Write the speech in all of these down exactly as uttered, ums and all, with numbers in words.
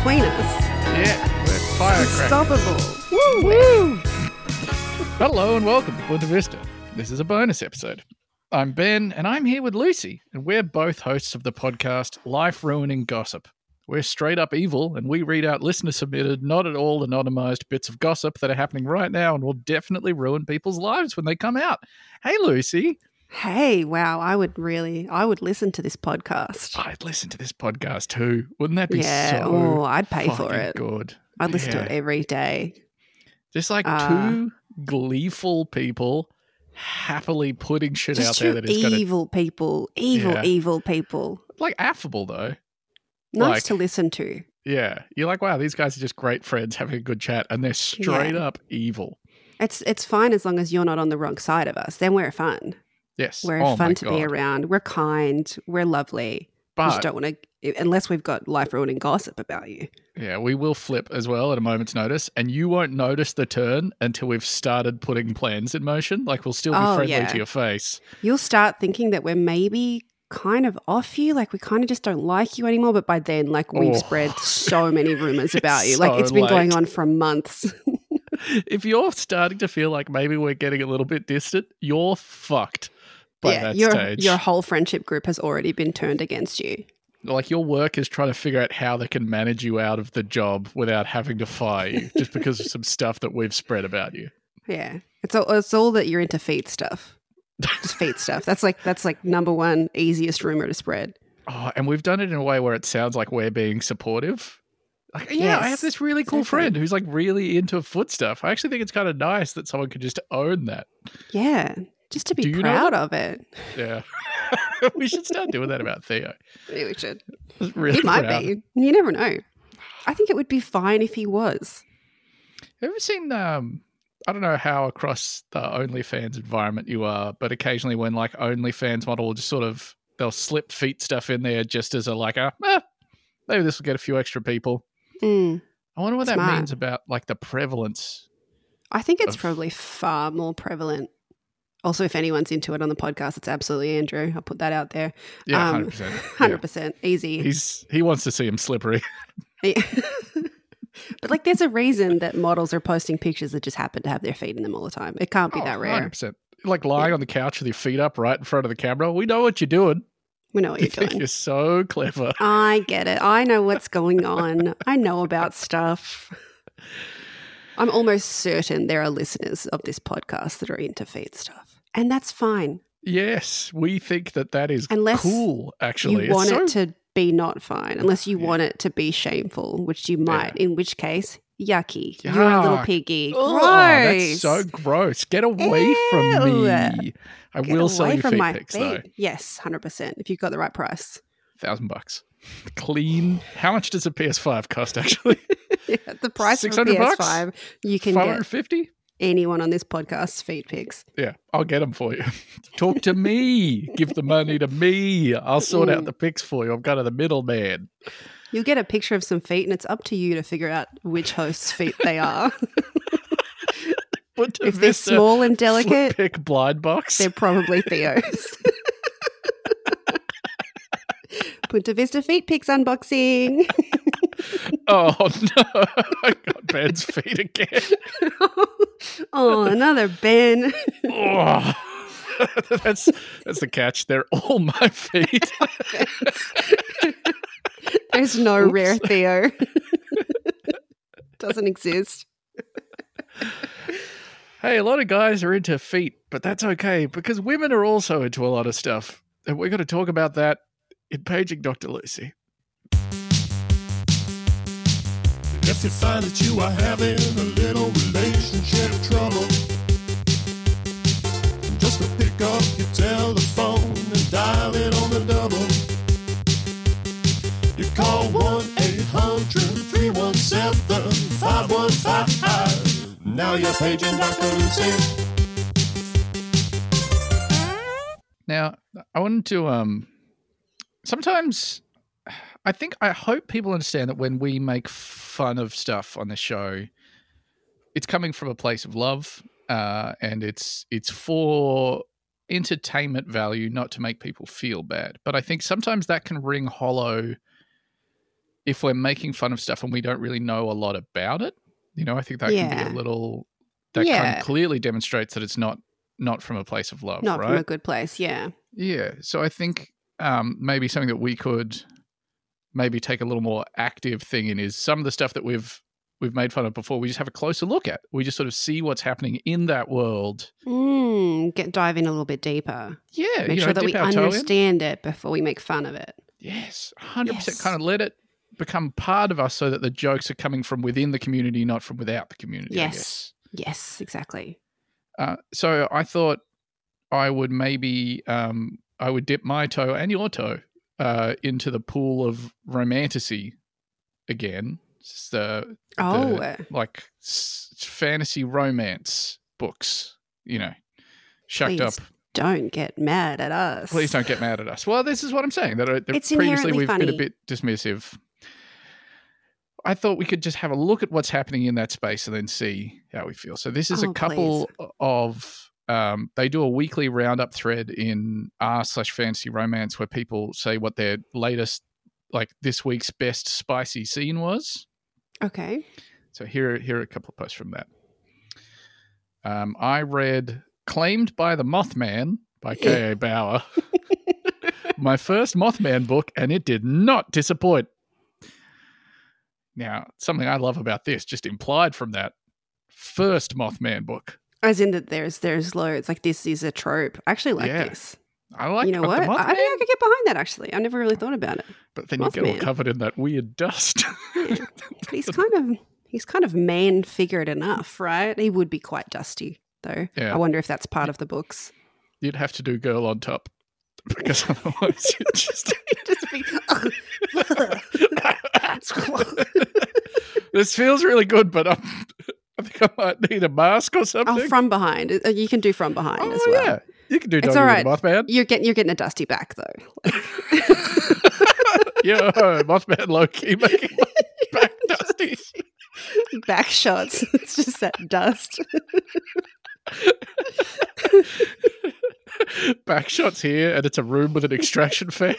between us. Yeah, we're firecrackers. Unstoppable. Woo! Woo! Hello and welcome to Punta Vista. This is a bonus episode. I'm Ben, and I'm here with Lucy, and we're both hosts of the podcast Life Ruining Gossip. We're straight up evil, and we read out listener-submitted, not at all anonymized bits of gossip that are happening right now and will definitely ruin people's lives when they come out. Hey, Lucy. Hey, wow, I would really, I would listen to this podcast. I'd listen to this podcast too. Wouldn't that be yeah, so oh, I'd pay for fucking it. good? I'd listen Yeah. to it every day. Just like Uh, two gleeful people happily putting shit out Just there two that is going to, evil people, evil, Yeah. evil people. like, affable though. Nice Like- to listen to. Yeah. You're like, wow, these guys are just great friends having a good chat, and they're straight Yeah. up evil. It's it's fine as long as you're not on the wrong side of us. Then we're fun. Yes. We're Oh my fun to be God. around. We're kind. We're lovely. We just But don't want to, unless we've got life ruining gossip about you. yeah, we will flip as well at a moment's notice, and you won't notice the turn until we've started putting plans in motion. Like, we'll still be Oh, friendly yeah. to your face. You'll start thinking that we're maybe kind of off you, like we kind of just don't like you anymore. But by then, like we've Oh. spread so many rumors about you. Like So it's been going late. on for months. If you're starting to feel like maybe we're getting a little bit distant, you're fucked by yeah, that your stage. your whole friendship group has already been turned against you. Like, your work is trying to figure out how they can manage you out of the job without having to fire you just because of some stuff that we've spread about you. Yeah, it's all it's all that you're into feet stuff. Just feet stuff. That's like that's like number one easiest rumor to spread. Oh, and we've done it in a way where it sounds like we're being supportive. Like, yeah, I have Yes, this really cool exactly. friend who's like really into foot stuff. I actually think it's kind of nice that someone could just own that. Yeah, just to be Do you know proud them? of it. Yeah. We should start doing that about Theo. Maybe we should. Just really He might proud. be. You never know. I think it would be fine if he was. Have you ever seen, um, I don't know how across the OnlyFans environment you are, but occasionally when like OnlyFans model will just sort of, they'll slip feet stuff in there just as a like a, eh, maybe this will get a few extra people. Mm. I wonder what that Smart. means about like the prevalence. I think it's Of- probably far more prevalent. Also, if anyone's into it on the podcast, it's absolutely Andrew. I'll put that out there. Yeah, Um, one hundred percent. one hundred percent. Easy. He's he wants to see him slippery. But like there's a reason that models are posting pictures that just happen to have their feet in them all the time. It can't be Oh, that one rare. hundred percent. Like lying on the couch with your feet up right in front of the camera. We know what you're doing. We know what You you're think doing. you're so clever. I get it. I know what's going on. I know about stuff. I'm almost certain there are listeners of this podcast that are into feet stuff. And that's fine. Yes, we think that that is Unless cool, actually. you want it's so, it to be not fine, unless you Yeah. want it to be shameful, which you might, in which case, yucky. You're a little Yuck. piggy. Oh, Gross. that's so gross. Get away from Ew. me. I Get will sell away you from feet my pics, though. feet. Yes, one hundred percent. If you've got the right price. Thousand bucks. Clean. How much does a P S five cost, actually? Yeah, the price six for a hundred P S bucks? five, you can five get hundred fifty? anyone on this podcast's feet pics. Yeah, I'll get them for you. Talk to me. Give the money to me. I'll sort out Mm. the pics for you. I'm kind of the middleman. You'll get a picture of some feet, and it's up to you to figure out which host's feet they are. Put If they're Vista small and foot delicate, pick blind box. they're probably Theo's. Punta Vista feet pics unboxing. Oh no! I got Ben's feet again. Oh, another Ben. Oh. that's that's the catch. They're all my feet. There's no Oops. rare Theo. Doesn't exist. Hey, a lot of guys are into feet, but that's okay because women are also into a lot of stuff, and we're going to talk about that in Paging Doctor Lucy. If you find that you are having a little relationship trouble, just to pick up your telephone and dial it on the double. You call one eight hundred three one seven five one five five. Now you're paging Doctor Lucy. Now, I wanted to um sometimes I think I hope people understand that when we make fun of stuff on the show, it's coming from a place of love, uh, and it's it's for entertainment value, not to make people feel bad. But I think sometimes that can ring hollow if we're making fun of stuff and we don't really know a lot about it, you know, I think that can Yeah. be a little, that Yeah. kind of clearly demonstrates that it's not not from a place of love, Not right? from a good place. Yeah. Yeah. So I think um, maybe something that we could maybe take a little more active thing in is some of the stuff that we've we've made fun of before. We just have a closer look at. We just sort of see what's happening in that world. Mm, get dive in a little bit deeper. Yeah. Make you sure know, that dip we our toe in. understand it before we make fun of it. Yes, one hundred percent. Yes. Kind of let it become part of us so that the jokes are coming from within the community, not from without the community. I guess. Yes. Yes, exactly. Uh, so I thought I would maybe um, I would dip my toe and your toe uh, into the pool of romantasy again. It's the, Oh. the, like s- fantasy romance books, you know, shucked Please up. Don't get mad at us. Please don't get mad at us. Well, this is what I'm saying. That, uh, that It's previously inherently we've been funny. a bit dismissive. I thought we could just have a look at what's happening in that space and then see how we feel. So this is Oh, a couple of um, they do a weekly roundup thread in r slash fantasy romance where people say what their latest, like this week's best spicy scene was. Okay. So here, here are a couple of posts from that. Um, I read Claimed by the Mothman by K A. Bauer. My first Mothman book, and it did not disappoint. Now, something I love about this, just implied from that first Mothman book. As in that there's there's loads. Like this is a trope. I actually like Yeah. this. I like you know the what? Mothman, I think I could get behind that actually. I never really thought about it. but then you get all Mothman. covered in that weird dust. Yeah. But he's kind of he's kind of man figured enough, right? He would be quite dusty though. Yeah. I wonder if that's part of the books. You'd have to do Girl on Top because otherwise you'd just... Just be, This feels really good, but I'm, I think I might need a mask or something. oh, from behind. Uh, You can do from behind Oh, as well. yeah. You can do It's Doggy all with right. the Mothman. You're getting you're getting a dusty back though. Yo, Mothman low-key making my back dusty. Back shots. It's just that dust. Back shots here, and it's a room with an extraction fan.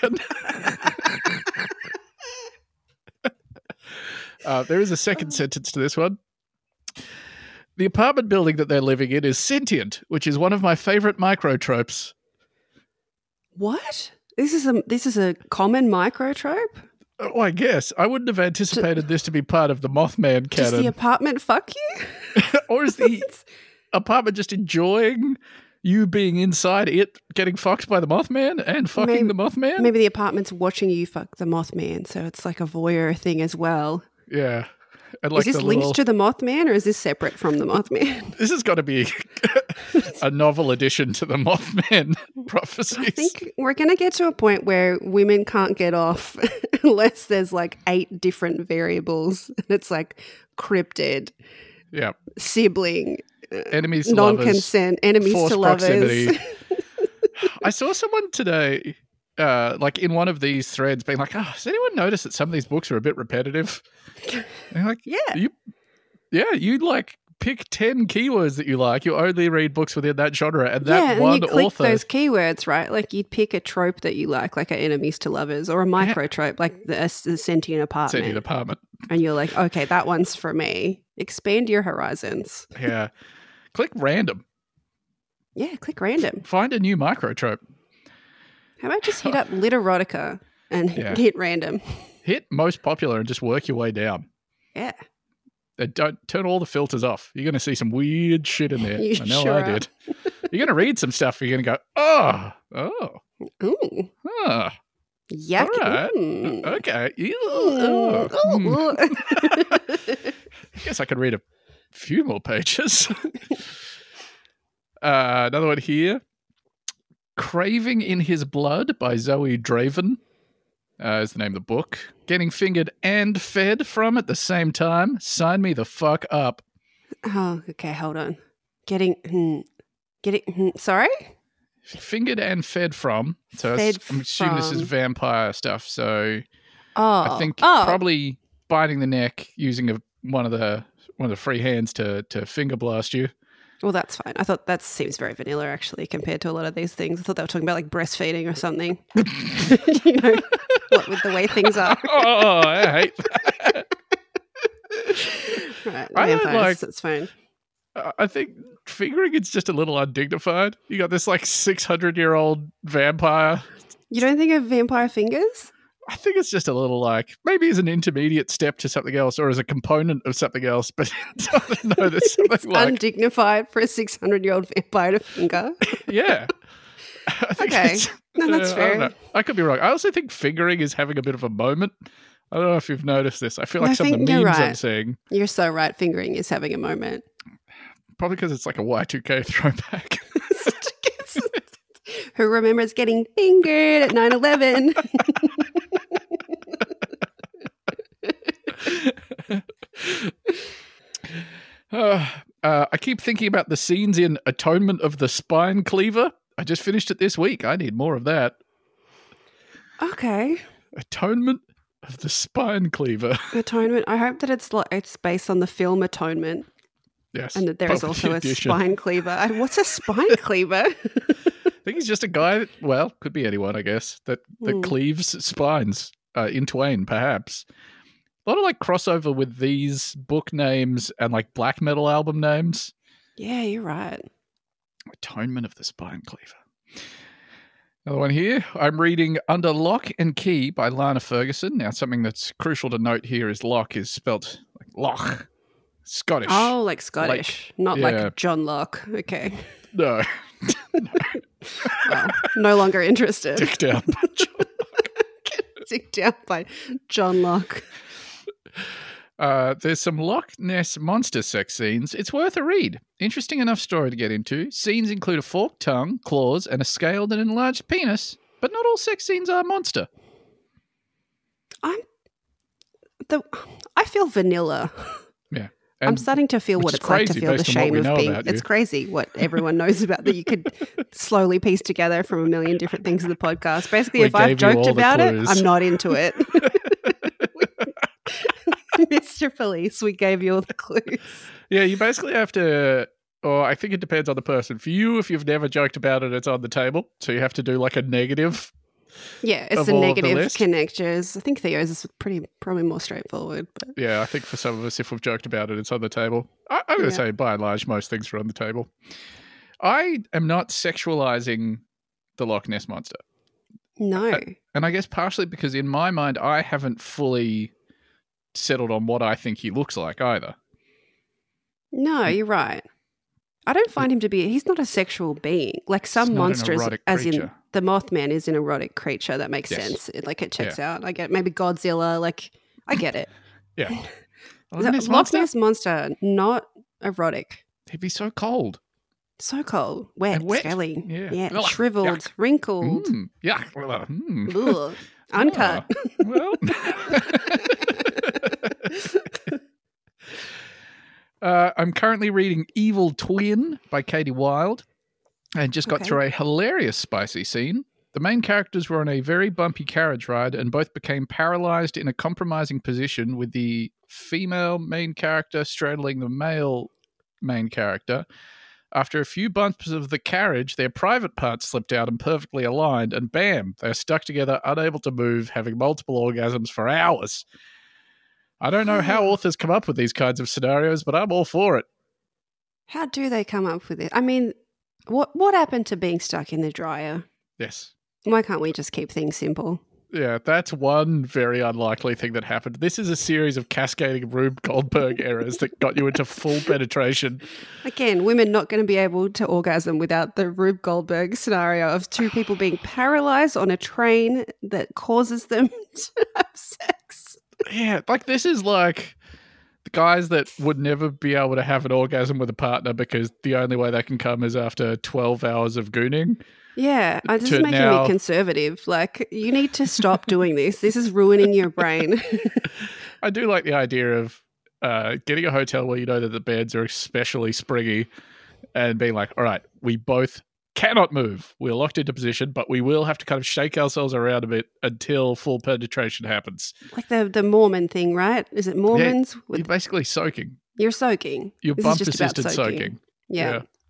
uh, there is a second sentence to this one. The apartment building that they're living in is sentient, which is one of my favorite microtropes. What? This is a this is a common microtrope? Oh, I guess. I wouldn't have anticipated this to be part of the Mothman Does the canon. apartment fuck you? Or is the apartment just enjoying you being inside it, getting fucked by the Mothman and fucking Maybe- the Mothman? Maybe the apartment's watching you fuck the Mothman, so it's like a voyeur thing as well. Yeah. And like is this the linked little, to the Mothman or is this separate from the Mothman? This has got to be a novel addition to the Mothman prophecies. I think we're going to get to a point where women can't get off unless there's like eight different variables. It's like cryptid, Yeah. sibling, Enemies to lovers. non-consent, enemies forced to lovers. proximity. I saw someone today, uh, like in one of these threads, being like, "Oh, has anyone noticed that some of these books are a bit repetitive?" And I'm like, Yeah. you, yeah, you like pick ten keywords that you like. You only read books within that genre, and that yeah, and one you click author. those keywords, right? Like you'd pick a trope that you like, like a enemies to lovers, or a micro trope, like the, the sentient apartment. Sentient apartment. And you're like, okay, that one's for me. Expand your horizons. Yeah. Click random. Yeah, click random. Find a new microtrope. How about just hit up Literotica and Yeah. hit random? Hit most popular and just work your way down. Yeah. And don't turn all the filters off. You're going to see some weird shit in there. You I know sure I are. did. You're going to read some stuff. You're going to go, oh, oh, Ooh. oh, Yuck. all right. Mm. Okay. Ew, Mm. oh, hmm. Ooh. I guess I could read a few more pages. uh, another one here. Craving in His Blood by Zoe Draven uh, is the name of the book. Getting fingered and fed from at the same time. Sign me the fuck up. Oh, okay, hold on. Getting, hmm, getting, hmm, sorry? Fingered and fed from. So Fed I'm assuming this is from. vampire stuff. So Oh. I think oh. probably biting the neck using a, one of the one of the free hands to to finger blast you. Well, that's fine. I thought that seems very vanilla, actually, compared to a lot of these things. I thought they were talking about like breastfeeding or something. You know, what with the way things are. Oh, I hate that. Right, I don't vampires, like- that's fine. Uh, I think fingering it's just a little undignified. You got this like six hundred year old vampire. You don't think of vampire fingers? I think it's just a little like maybe as an intermediate step to something else or as a component of something else, but I don't know. There's something It's like undignified for a six hundred year old vampire to finger. yeah. I think Okay. it's- No, that's uh, I don't fair. know. I could be wrong. I also think fingering is having a bit of a moment. I don't know if you've noticed this. I feel like I some of the think you're memes I'm right. seeing, You're so right. Fingering is having a moment. probably because it's like a Y two K throwback. Who remembers getting fingered at nine eleven? Uh, uh, I keep thinking about the scenes in Atonement of the Spine Cleaver. I just finished it this week. I need more of that. Okay. Atonement of the Spine Cleaver. Atonement. I hope that it's like it's based on the film Atonement Yes. and that there is Pulp also a Edition. spine cleaver. I- What's a spine cleaver? I think he's just a guy that, well, could be anyone, I guess, that, that Hmm. cleaves spines uh, in twain, perhaps. A lot of like crossover with these book names and like black metal album names. Yeah, you're right. Atonement of the Spine Cleaver. Another one here. I'm reading Under Lock and Key by Lana Ferguson. Now, something that's crucial to note here is lock is spelt like loch, Scottish. Oh, like Scottish, not yeah. like John Locke. Okay. No. Well, no longer interested. Dick down. Dick down by John Locke. Uh, there's some Loch Ness monster sex scenes. It's worth a read. Interesting enough story to get into. Scenes include a forked tongue, claws, and a scaled and enlarged penis, but not all sex scenes are monster. I'm the. I feel vanilla. Yeah. I'm And starting to feel which what is it's like to crazy feel the based on what shame we of know being. about It's you. crazy what everyone knows about that you could slowly piece together from a million different things in the podcast. Basically, We if I've gave you joked all the about it, clues. I'm not into it. Mister Police, we gave you all the clues. Yeah, you basically have to, or I think it depends on the person. For you, if you've never joked about it, it's on the table. So you have to do like a negative. Yeah, it's Of the all of the negative list? connectors. I think Theo's is pretty probably more straightforward, but Yeah, I think for some of us, if we've joked about it, it's on the table. I, I'm going to Yeah. say, by and large, most things are on the table. I am not sexualizing the Loch Ness Monster. no. And I guess partially because in my mind, I haven't fully settled on what I think he looks like either. No, you're right. I don't find him to be. He's not a sexual being. Like some not an monsters, erotic as in creature. the Mothman is an erotic creature. That makes Yes. sense. It, like it checks out. I get maybe Godzilla. Like I get it. Yeah. Loch The Ness Loch Monster? Ness monster, not erotic. He'd be so cold. So cold, wet, And wet. scaly, Yeah. yeah, Ugh, shriveled, yuck. wrinkled, Mm, yeah. Mm. ugh, uncut. Ah, well. uh, I'm currently reading Evil Twin by Katie Wilde and just got Okay. through a hilarious spicy scene. The main characters were on a very bumpy carriage ride and both became paralyzed in a compromising position, with the female main character straddling the male main character. After a few bumps of the carriage, their private parts slipped out and perfectly aligned, and bam, they are stuck together, unable to move, having multiple orgasms for hours. I don't know how authors come up with these kinds of scenarios, but I'm all for it. How do they come up with it? I mean, what what happened to being stuck in the dryer? Yes. Why can't we just keep things simple? Yeah, that's one very unlikely thing that happened. This is a series of cascading Rube Goldberg errors that got you into full penetration. Again, women not going to be able to orgasm without the Rube Goldberg scenario of two people being paralyzed on a train that causes them to have sex. Yeah, like this is like the guys that would never be able to have an orgasm with a partner because the only way they can come is after twelve hours of gooning. Yeah, uh, this To is making now- me conservative. Like, you need to stop doing this. This is ruining your brain. I do like the idea of uh, getting a hotel where you know that the beds are especially springy and being like, all right, we both cannot move. We're locked into position, but we will have to kind of shake ourselves around a bit until full penetration happens. Like the, the Mormon thing, right? Is it Mormons? You're With, basically soaking. you're soaking. You're This is bump just about assisted soaking. Yeah.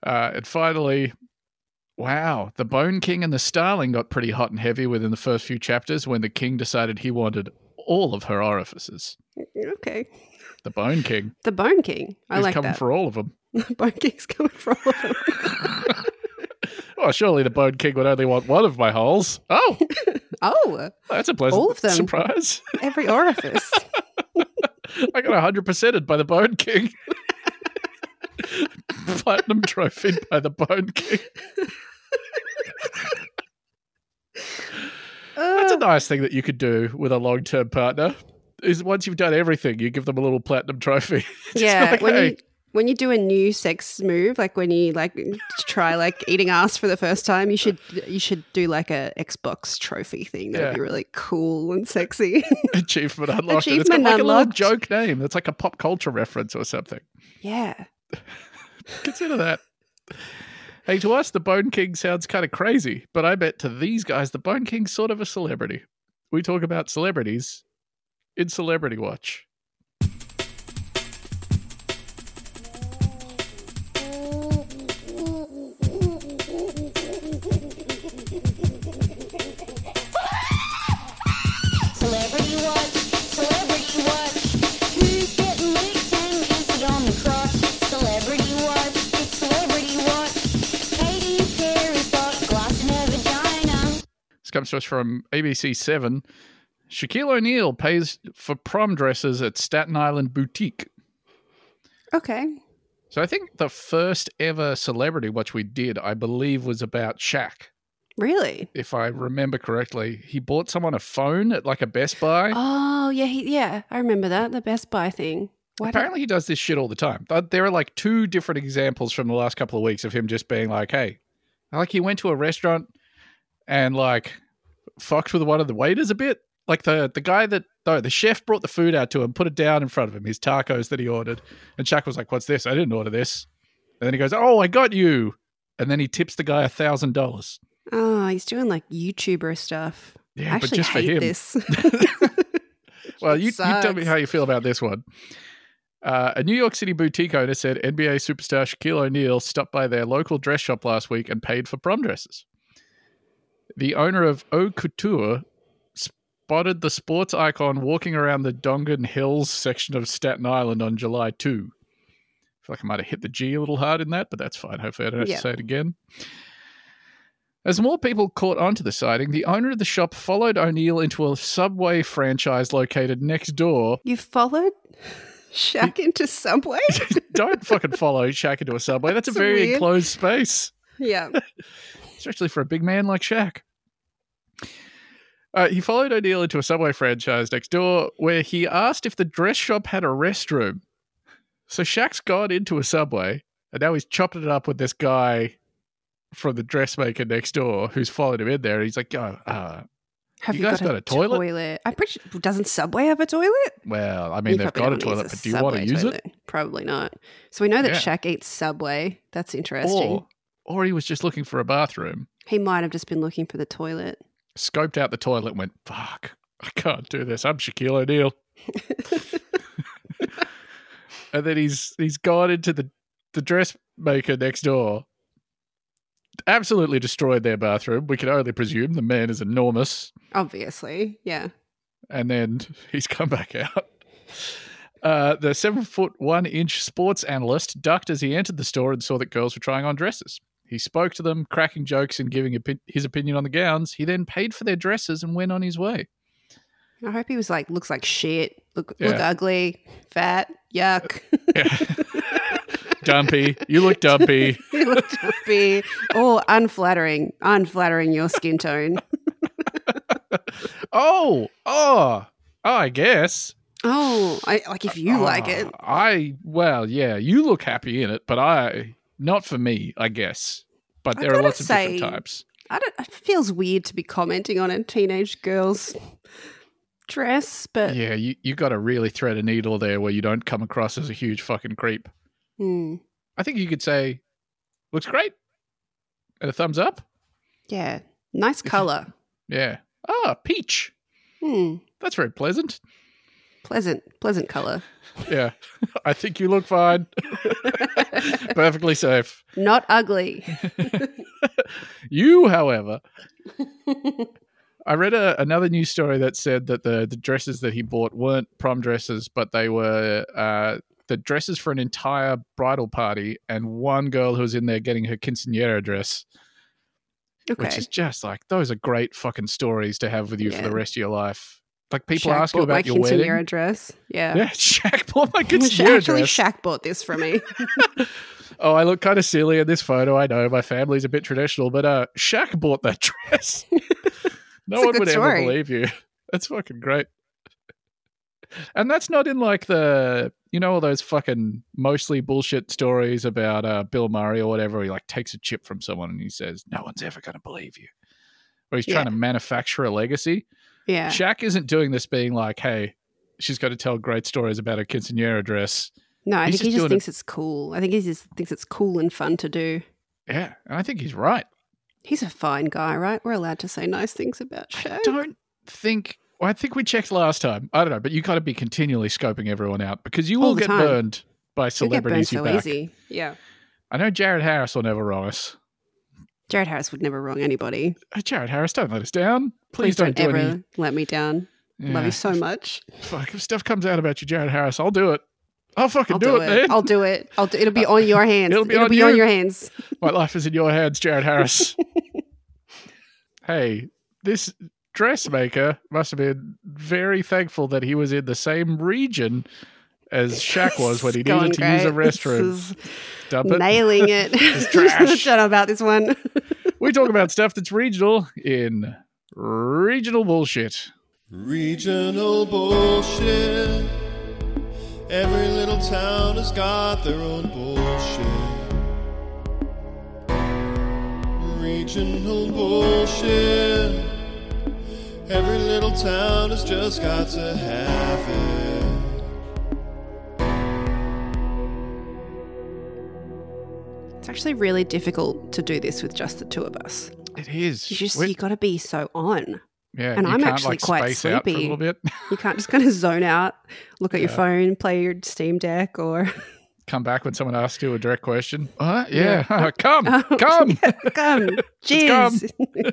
Uh, and finally, wow, the Bone King and the Starling got pretty hot and heavy within the first few chapters when the king decided he wanted all of her orifices. Okay. The Bone King. The Bone King. I He's like coming that. for all of them. The Bone King's coming for all of them. Well, surely the Bone King would only want one of my holes. Oh, Oh, that's a pleasant All of them. surprise. every orifice. I got one hundred percented by the Bone King. Platinum trophy by the Bone King. That's a Uh, nice thing that you could do with a long-term partner. Is once you've done everything, you give them a little platinum trophy. Just yeah, like, when hey, you when you do a new sex move, like when you like try like eating ass for the first time, you should you should do like a Xbox trophy thing. That'd Yeah. be really cool and sexy. achievement unlocked. And it's got Achievement like a little unlocked. joke name. That's like a pop culture reference or something. yeah. Consider that. Hey, to us, the Bone King sounds kind of crazy, but I bet to these guys, the Bone King's sort of a celebrity. We talk about celebrities in Celebrity Watch. Celebrity Watch, Celebrity Watch. Who's getting licked and is he on the crotch? Celebrity Watch, it's Celebrity Watch. Katy Perry's got glass in her vagina. This comes to us from A B C seven. Shaquille O'Neal pays for prom dresses at Staten Island Boutique. Okay. So I think the first ever Celebrity Watch we did, I believe, was about Shaq. Really? If I remember correctly, he bought someone a phone at like a Best Buy. Oh yeah, he, yeah. I remember that the Best Buy thing. Why did- Apparently, he does this shit all the time. But there are like two different examples from the last couple of weeks of him just being like, hey, like he went to a restaurant and like fucked with one of the waiters a bit. Like the, the guy that, no, the chef brought the food out to him, put it down in front of him, his tacos that he ordered. And Shaq was like, what's this? I didn't order this. And then he goes, oh, I got you. And then he tips the guy a thousand dollars. Oh, he's doing like YouTuber stuff. Yeah, I but actually just for hate him. this. Well, It you, you tell me sucks. how you feel about this one. Uh, a New York City boutique owner said N B A superstar Shaquille O'Neal stopped by their local dress shop last week and paid for prom dresses. The owner of Eau Couture spotted the sports icon walking around the Dongan Hills section of Staten Island on July second. I feel like I might have hit the G a little hard in that, but that's fine. Hopefully I don't have Yeah. to say it again. As more people caught on to the sighting, the owner of the shop followed O'Neal into a Subway franchise located next door. You followed Shaq into Subway? Don't fucking follow Shaq into a Subway. That's a That's very weird. enclosed space, Yeah. especially for a big man like Shaq. Uh, he followed O'Neal into a Subway franchise next door where he asked if the dress shop had a restroom. So Shaq's gone into a Subway and now he's chopping it up with this guy from the dressmaker next door who's followed him in there. And he's like, oh, uh, Have You you, guys got, got a toilet? toilet? I'm pretty sure. Doesn't Subway have a toilet? well, I mean, You they've probably got a don't use toilet, but do you want to Subway use it? toilet. Probably not. So we know that Yeah. Shaq eats Subway. That's interesting. Or, or he was just looking for a bathroom, He might have just been looking for the toilet. scoped out the toilet and went, fuck, I can't do this. I'm Shaquille O'Neal. And then he's he's gone into the, the dressmaker next door, absolutely destroyed their bathroom. We can only presume the man is enormous. Obviously. Yeah. And then he's come back out. Uh, the seven foot one inch sports analyst ducked as he entered the store and saw that girls were trying on dresses. He spoke to them, cracking jokes and giving opi- his opinion on the gowns. He then paid for their dresses and went on his way. I hope he was like, looks like shit. Look, look Yeah. ugly, fat, yuck. Dumpy. You look dumpy. You look dumpy. Oh, unflattering. Unflattering your skin tone. Oh, oh, oh, I guess. Oh, I, like if you like it. Oh, I, well, yeah, you look happy in it, but I, not for me, I guess. But I there are gotta lots of different say- types. I don't. It feels weird to be commenting on a teenage girl's dress, but Yeah, you, you got to really thread a needle there where you don't come across as a huge fucking creep. hmm, I think you could say, looks great. And a thumbs up. yeah, nice color. Yeah. Ah, peach. Hmm. That's very pleasant. Pleasant, pleasant color. Yeah. I think you look fine. Perfectly safe. Not ugly. You, however, I read a, another news story that said that the, the dresses that he bought weren't prom dresses, but they were uh, the dresses for an entire bridal party, and one girl who was in there getting her quinceañera dress, Okay. which is just like, those are great fucking stories to have with you Yeah. for the rest of your life. Like people Shaq ask you bought my about your quinceañera wedding. dress. Yeah. Yeah, Shaq bought my quinceañera Actually, dress. Shaq bought this for me. Oh, I look kind of silly in this photo. I know my family's a bit traditional, but uh, Shaq bought that dress. No It's a one good would story. ever believe you. That's fucking great. And that's not in like the, you know, all those fucking mostly bullshit stories about uh, Bill Murray or whatever. He like takes a chip from someone and he says, no one's ever going to believe you. Or he's trying Yeah. to manufacture a legacy. Yeah. Shaq isn't doing this being like, hey, she's got to tell great stories about her quinceañera dress. No, I He's think he just just doing thinks it's cool. I think he just thinks it's cool and fun to do. Yeah, and I think he's right. He's a fine guy, right? We're allowed to say nice things about Shaq. I don't think. Well, I think we checked last time. I don't know, but you got to be continually scoping everyone out because you All will the get time. burned by You'll get celebrities burned you so back. easy. Yeah. I know Jared Harris will never wrong us. Jared Harris would never wrong anybody. Hey, Jared Harris, don't let us down. Please, Please, don't, don't, do ever any. let me down. Love Yeah. you so much. Fuck, if stuff comes out about you, Jared Harris, I'll do it. I'll fucking I'll do, it, man. I'll do it. I'll do. It'll be on your hands. It'll be It'll on be you. on your hands. My life is in your hands, Jared Harris. Hey, this dressmaker must have been very thankful that he was in the same region as Shaq was when he It's going needed to use a great. This restroom. is Dump it. Nailing it. trash. Shut up about this one. We talk about stuff that's regional in regional bullshit. Regional bullshit. Every little town has got their own bullshit. Regional bullshit. Every little town has just got to have it. It's actually really difficult to do this with just the two of us. It is. You just We- you got to be so on. yeah, and you I'm can't, actually like, quite space out for a sleepy. little bit. You can't just kind of zone out, look at your Yeah. phone, play your Steam Deck, or Come back when someone asks you a direct question. Uh, yeah, Yeah. come, Oh, come. yeah, come, come. jizz.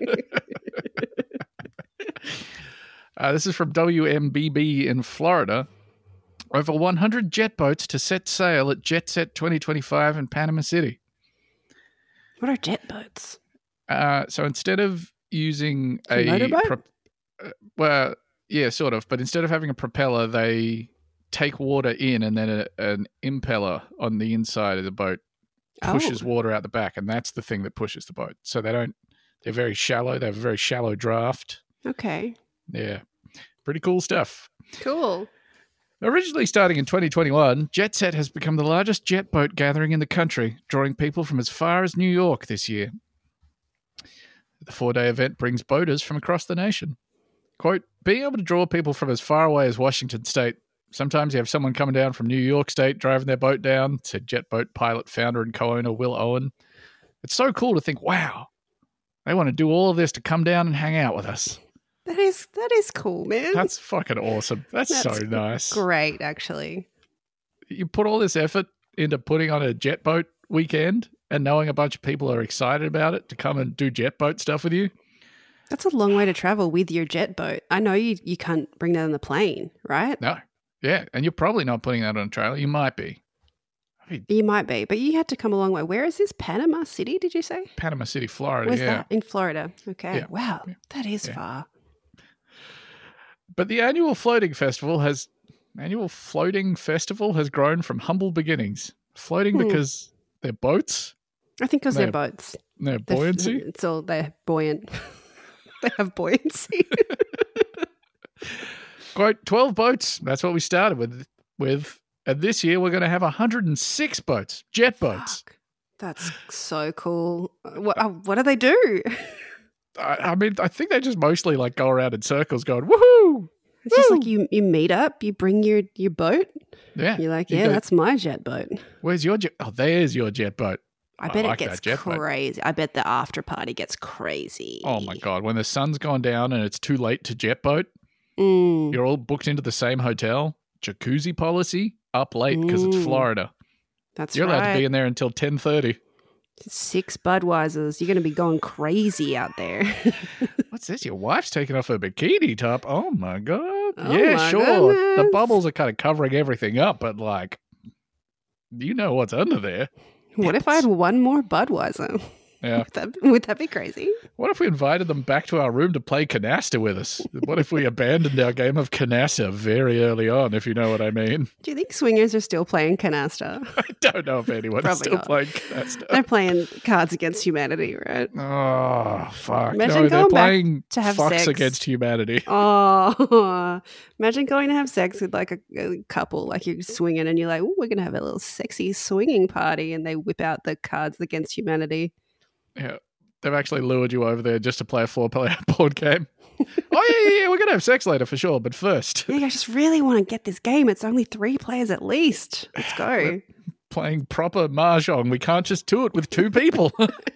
Uh, this is from W M B B in Florida. Over one hundred jet boats to set sail at Jet Set twenty twenty-five in Panama City. What are jet boats? Uh, so instead of using A a, motorboat? prop- uh, well, yeah, sort of, but instead of having a propeller, they take water in, and then a, an impeller on the inside of the boat pushes Oh. water out the back, and that's the thing that pushes the boat. So they don't. They're very shallow. They have a very shallow draft. Okay, Yeah, pretty cool stuff. cool. Originally starting in twenty twenty-one, Jet Set has become the largest jet boat gathering in the country, drawing people from as far as New York this year. The four-day event brings boaters from across the nation. Quote, being able to draw people from as far away as Washington State. Sometimes you have someone coming down from New York State driving their boat down, said jet boat pilot, founder, and co-owner Will Owen. It's so cool to think, wow, they want to do all of this to come down and hang out with us. That is that is cool, man. That's fucking awesome. That's, That's so nice. Great, actually. You put all this effort into putting on a jet boat weekend and knowing a bunch of people are excited about it to come and do jet boat stuff with you. That's a long way to travel with your jet boat. I know you you can't bring that on the plane, right? No. Yeah. And you're probably not putting that on a trailer. You might be. I mean, You might be, but you had to come a long way. Where is this? Panama City, did you say? Panama City, Florida. Where's yeah. that? In Florida. Okay. Yeah. Wow. Yeah. That is Yeah. far. But the annual floating festival has annual floating festival has grown from humble beginnings. Floating Hmm. because they're boats, I think because they're No. boats. they're They're- buoyancy. It's all, they're buoyant. They have buoyancy. Quote, twelve boats. That's what we started with. With and this year we're going to have one hundred six boats, jet boats. Fuck. That's so cool. What, uh, what do they do? I, I mean, I think they just mostly like go around in circles going, woohoo! It's just Woo! like you, you meet up, you bring your, your boat. Yeah. You're like, You yeah, go, that's my jet boat. Where's your jet? Oh, there's your jet boat. I I bet like it that gets jet boat. crazy. I bet the after party gets crazy. Oh my God. When the sun's gone down and it's too late to jet boat, Mm. you're all booked into the same hotel. jacuzzi policy up late because it's Mm. Florida. That's You're right. allowed to be in there until ten thirty. Six Budweisers. You're going to be going crazy out there. What's this? Your wife's taking off her bikini top. Oh my god. Oh yeah, my sure. The goodness. bubbles are kind of covering everything up, but like, you know what's under there. What if I had one more Budweiser? Yeah. Would that, would that be crazy? What if we invited them back to our room to play canasta with us? What if we abandoned our game of canasta very early on, if you know what I mean? Do you think swingers are still playing canasta? I don't know if anyone's Probably still not. playing canasta. They're playing Cards Against Humanity, right? Oh, fuck. Imagine no, they're going back playing to have Fox sex. Against Humanity. Oh, imagine going to have sex with like a, a couple, like you're swinging and you're like, oh, we're going to have a little sexy swinging party. And they whip out the Cards Against Humanity. Yeah. They've actually lured you over there just to play a four-player board game. Oh, yeah, yeah, yeah, we're going to have sex later for sure, but first, Yeah, I just really want to get this game. It's only three players at least. Let's go. playing proper Mahjong. We can't just do it with two people.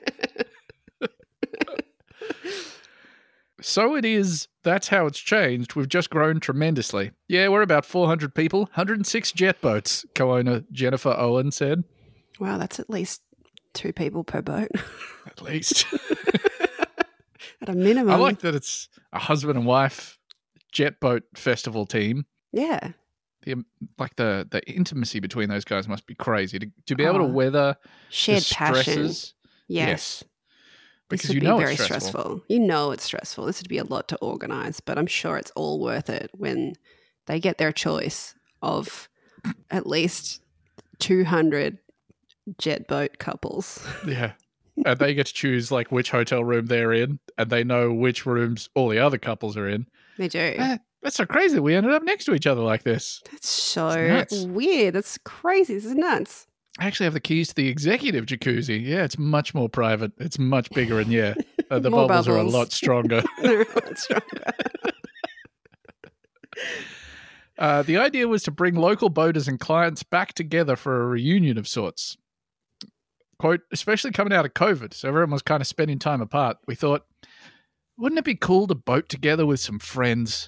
So it is. That's how it's changed. We've just grown tremendously. Yeah, we're about four hundred people, one hundred six jet boats, co-owner Jennifer Owen said. Wow, that's at least two people per boat At least. at a minimum. I like that it's a husband and wife jet boat festival team. Yeah. The, like the, the intimacy between those guys must be crazy. To, to be able to Oh, weather Shared the passion. stresses. Yes. Because this would you be know very it's stressful. stressful. You know it's stressful. This would be a lot to organize, but I'm sure it's all worth it when they get their choice of at least two hundred jet boat couples. Yeah. And they get to choose like which hotel room they're in, and they know which rooms all the other couples are in. They do. Eh, that's so crazy. We ended up next to each other like this. That's so It's nuts. weird. That's crazy. This is nuts. I actually have the keys to the executive jacuzzi. Yeah, it's much more private. It's much bigger, and yeah, uh, the More bubbles, are a bubbles. lot stronger. They're a lot stronger. Uh, the idea was to bring local boaters and clients back together for a reunion of sorts. Quote, especially coming out of COVID, so everyone was kind of spending time apart. We thought, wouldn't it be cool to boat together with some friends?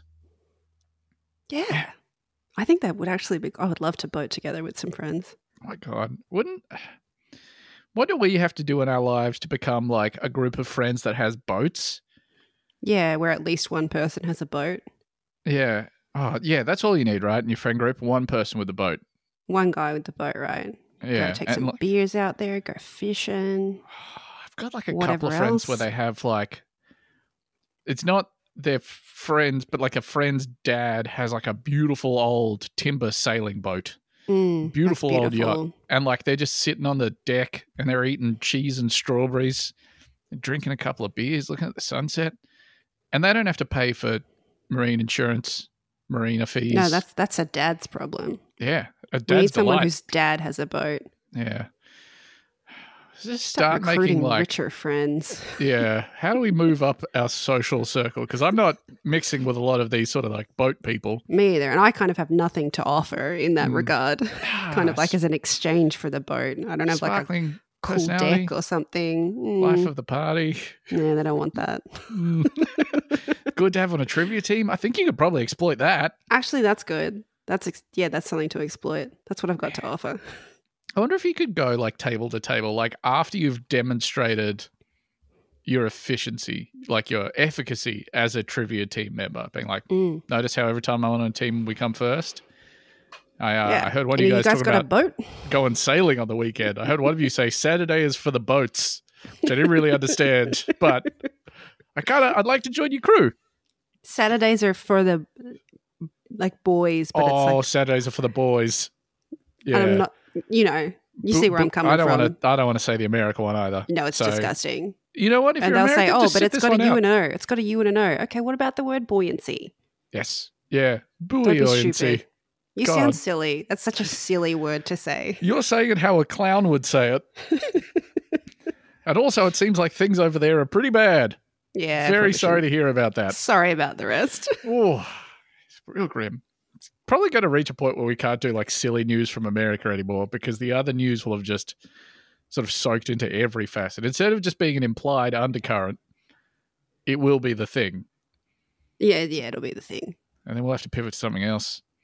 Yeah. I think that would actually be, I would love to boat together with some friends. Oh my God, wouldn't... What do we have to do in our lives to become like a group of friends that has boats? Yeah, where at least one person has a boat. Yeah. Oh, yeah, that's all you need, right? In your friend group, one person with a boat. One guy with the boat, right? Yeah. Go take and, some like, beers out there, go fishing. I've got like a Whatever couple of friends where else. they have like, it's not their friends, but like a friend's dad has like a beautiful old timber sailing boat. Mm, that's Beautiful old yacht. beautiful. And like they're just sitting on the deck and they're eating cheese and strawberries, and drinking a couple of beers, looking at the sunset. And they don't have to pay for marine insurance, marina fees. No, that's that's a dad's problem. yeah, a We need dad's someone delight. whose dad has a boat. Yeah. Just Start, start recruiting making like, richer friends. yeah, how do we move up our social circle? Because I'm not mixing with a lot of these sort of like boat people. Me either. And I kind of have nothing to offer in that Mm. regard. kind of like as an exchange for the boat. I don't have like a sparkling cool personality, deck or something. Mm. life of the party. Yeah, they don't want that. Mm. Good to have on a trivia team. I think you could probably exploit that. Actually, that's good. That's ex- yeah, that's something to exploit. That's what I've got to offer. I wonder if you could go like table to table, like after you've demonstrated your efficiency, like your efficacy as a trivia team member, being like, Mm. notice how every time I'm on a team, we come first. I, uh, Yeah. I heard one of Any you of guys, you guys talking got about a boat? going sailing on the weekend. I heard one of you say Saturday is for the boats, which I didn't really understand, but I kind of, I'd like to join your crew. Saturdays are for the like boys, but oh, it's like Saturdays are for the boys. Yeah. and I'm not. You know, you see where I'm coming I don't from. want to. I don't want to say the American one either. No, it's So, disgusting. You know what? If And you're they'll say, American, "Oh, just but sit it's this got one a U out. and O. It's got a U and an O." Okay, what about the word buoyancy? Yes. Yeah. Don't be Buoyancy. stupid. You God. sound silly. That's such a silly word to say. You're saying it how a clown would say it. And also, it seems like things over there are pretty bad. Yeah. Very probably sorry to shouldn't. hear about that. Sorry about the rest. Oh, it's real grim. It's probably going to reach a point where we can't do like silly news from America anymore because the other news will have just sort of soaked into every facet. Instead of just being an implied undercurrent, it will be the thing. Yeah, yeah, it'll be the thing. And then we'll have to pivot to something else.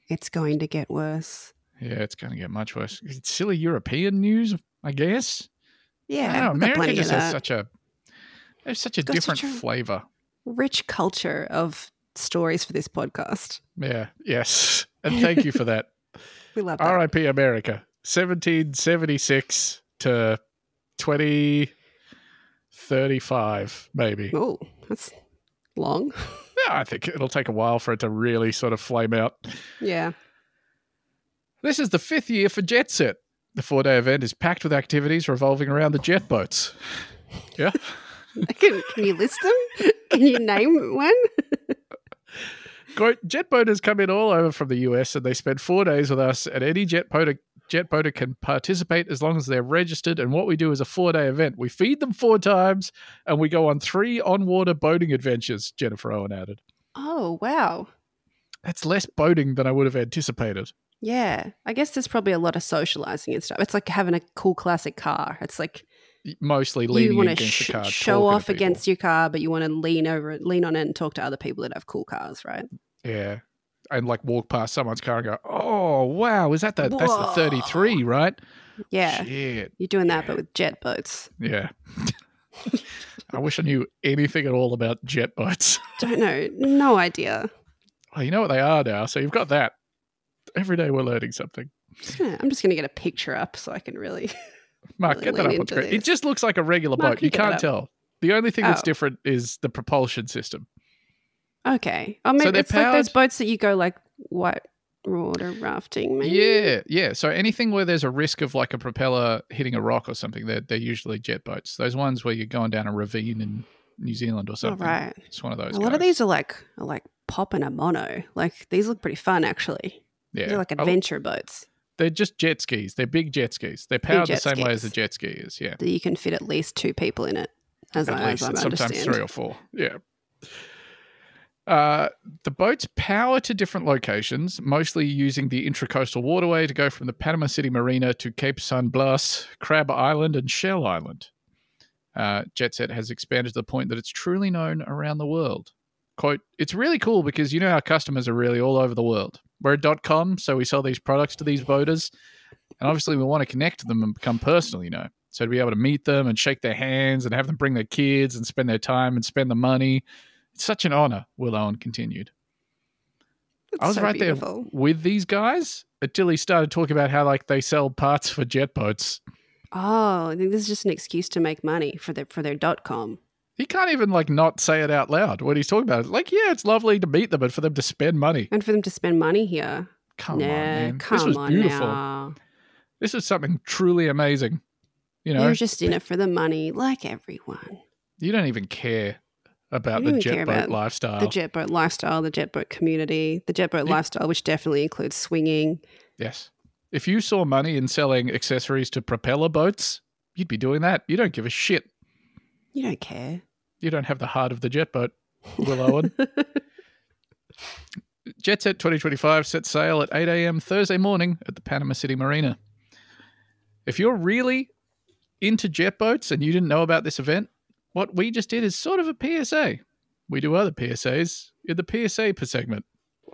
It's going to get worse. Yeah, it's going to get much worse. It's silly European news, I guess. Yeah, I don't know, we've got America plenty just of has that. such a there's such a got different such a- flavor. Rich culture of stories for this podcast. Yeah, yes. And thank you for that. We love that. R I P America, seventeen seventy-six to twenty thirty-five, maybe. Oh, that's long. Yeah, I think it'll take a while for it to really sort of flame out. Yeah. This is the fifth year for Jet Set. The four-day event is packed with activities revolving around the jet boats. Yeah. Can, can you list them? Can you name one? Quote, jet boaters come in all over from the U S and they spend four days with us, and any jet boater, jet boater can participate as long as they're registered. And what we do is a four-day event. We feed them four times and we go on three on-water boating adventures, Jennifer Owen added. Oh, wow. That's less boating than I would have anticipated. Yeah. I guess there's probably a lot of socializing and stuff. It's like having a cool classic car. It's like Mostly you leaning want to against sh- the car. show talking to off people. against your car, but you want to lean over it, lean on it and talk to other people that have cool cars, right? Yeah. And like walk past someone's car and go, oh, wow, is that the, that's the Whoa. thirty-three, right? Yeah. Shit. You're doing that, but with jet boats. Yeah. I wish I knew anything at all about jet boats. Don't know. No idea. Well, you know what they are now, so you've got that. Every day we're learning something. Just gonna- I'm just going to get a picture up so I can really. Mark, Really get that lean up on into screen. It this. just looks like a regular Mark, boat. you You get it can't up. tell. The only thing that's Oh. different is the propulsion system. Okay. Oh, maybe they're it's like those powered- boats that you go like white water rafting, maybe? Yeah, yeah. So anything where there's a risk of like a propeller hitting a rock or something, they're, they're usually jet boats. Those ones where you're going down a ravine in New Zealand or Oh, something. right. It's one of those A lot of guys. these are like are like pop and a mono. Like these look pretty fun, actually. yeah. They're like Oh, adventure boats they're just jet skis. They're big jet skis. They're powered the jet same way as a skis. jet ski is. Yeah. that you can fit at least two people in it, as At I, least, as I and sometimes understand. three or four. Yeah. Uh, the boats power to different locations, mostly using the intracoastal waterway to go from the Panama City Marina to Cape San Blas, Crab Island, and Shell Island. Uh, JetSet has expanded to the point that it's truly known around the world. Quote, it's really cool because you know our customers are really all over the world. We're a .com, so we sell these products to these boaters. And obviously we want to connect to them and become personal, you know. So to be able to meet them and shake their hands and have them bring their kids and spend their time and spend the money. It's such an honor, Will Owen continued. It's I was so right beautiful. there with these guys until he started talking about how like they sell parts for jet boats. Oh, I think this is just an excuse to make money for their for their dot com. He can't even like not say it out loud when he's talking about it. Like, yeah, it's lovely to meet them, but for them to spend money. And for them to spend money here. Come nah, on, man. come this was on beautiful. now. This was something truly amazing. You know, You're just in it for the money, like everyone. you don't even care about You the don't jet care boat about lifestyle. The jet boat lifestyle, the jet boat community, the jet boat You- lifestyle, which definitely includes swinging. Yes. If you saw money in selling accessories to propeller boats, you'd be doing that. You don't give a shit. You don't care. You don't have the heart of the jet boat, Will Owen. JetSet twenty twenty-five sets sail at eight a.m. Thursday morning at the Panama City Marina. If you're really into jet boats and you didn't know about this event, what we just did is sort of a P S A. We do other P S As in the P S A per segment.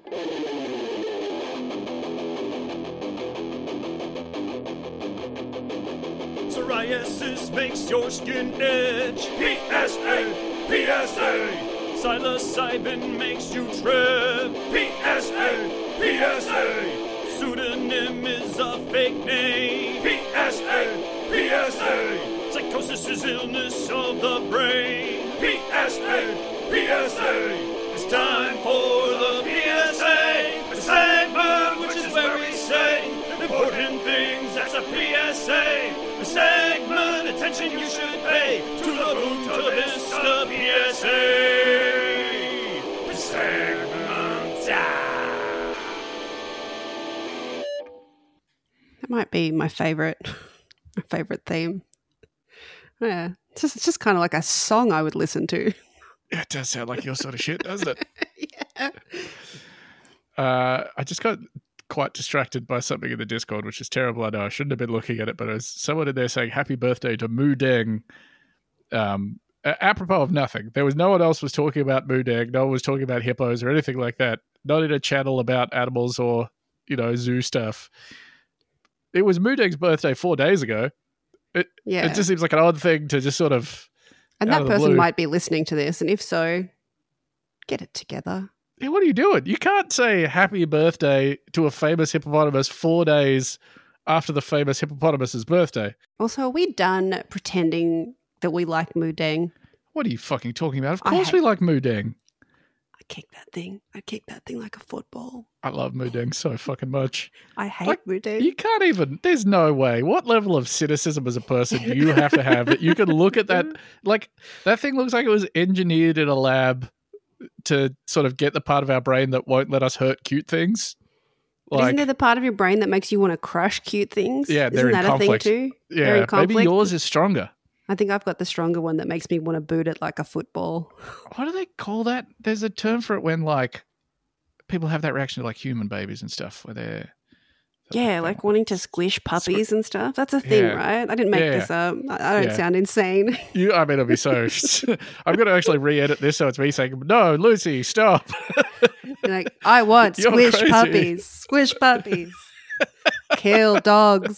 Psoriasis makes your skin itch. P S A, P S A. Psilocybin makes you trip. P S A, P S A. Pseudonym is a fake name. P S A, P S A. Psychosis is illness of the brain. P S A, P S A. It's time for the P S A, the segment which is where we say important things. That's a P S A. The segment, attention you should pay to the root of this, the P S A. The segment. Ah. That might be my favorite, my favorite theme. Yeah, it's just, it's just kind of like a song I would listen to. It does sound like your sort of shit, doesn't it? Yeah. Uh, I just got quite distracted by something in the Discord, which is terrible. I know I shouldn't have been looking at it, but there's someone in there saying happy birthday to Moo Deng. Um, a- apropos of nothing. There was no one else was talking about Moo Deng. No one was talking about hippos or anything like that. Not in a channel about animals or you know, zoo stuff. It was Moodeg's birthday four days ago. It, Yeah. it just seems like an odd thing to just sort of. And out that of the person blue. might be listening to this. And if so, get it together. Hey, what are you doing? You can't say happy birthday to a famous hippopotamus four days after the famous hippopotamus's birthday. Also, are we done pretending that we like Moodeng? What are you fucking talking about? Of I course hate- we like Moodeng. I kick that thing. I kick that thing like a football. I love Moodeng so fucking much. I hate Like, Moodeng. You can't even, there's no way. What level of cynicism as a person you have to have that you can look at that? Like, that thing looks like it was engineered in a lab to sort of get the part of our brain that won't let us hurt cute things. But Like, isn't there the part of your brain that makes you want to crush cute things? Yeah, they're Isn't in that conflict. a thing too? They're yeah, in maybe conflict. yours is stronger. I think I've got the stronger one that makes me want to boot it like a football. What do they call that? There's a term for it when, like, people have that reaction to, like, human babies and stuff where they're. Yeah, like wanting to squish puppies and stuff. That's a thing, Yeah. right? I didn't make Yeah. this up. I I don't Yeah. sound insane. You, I mean, it'll be so. I'm going to actually re-edit this so it's me saying, "No, Lucy, stop." You're like, I want You're squish crazy. puppies. Squish puppies. Kill dogs.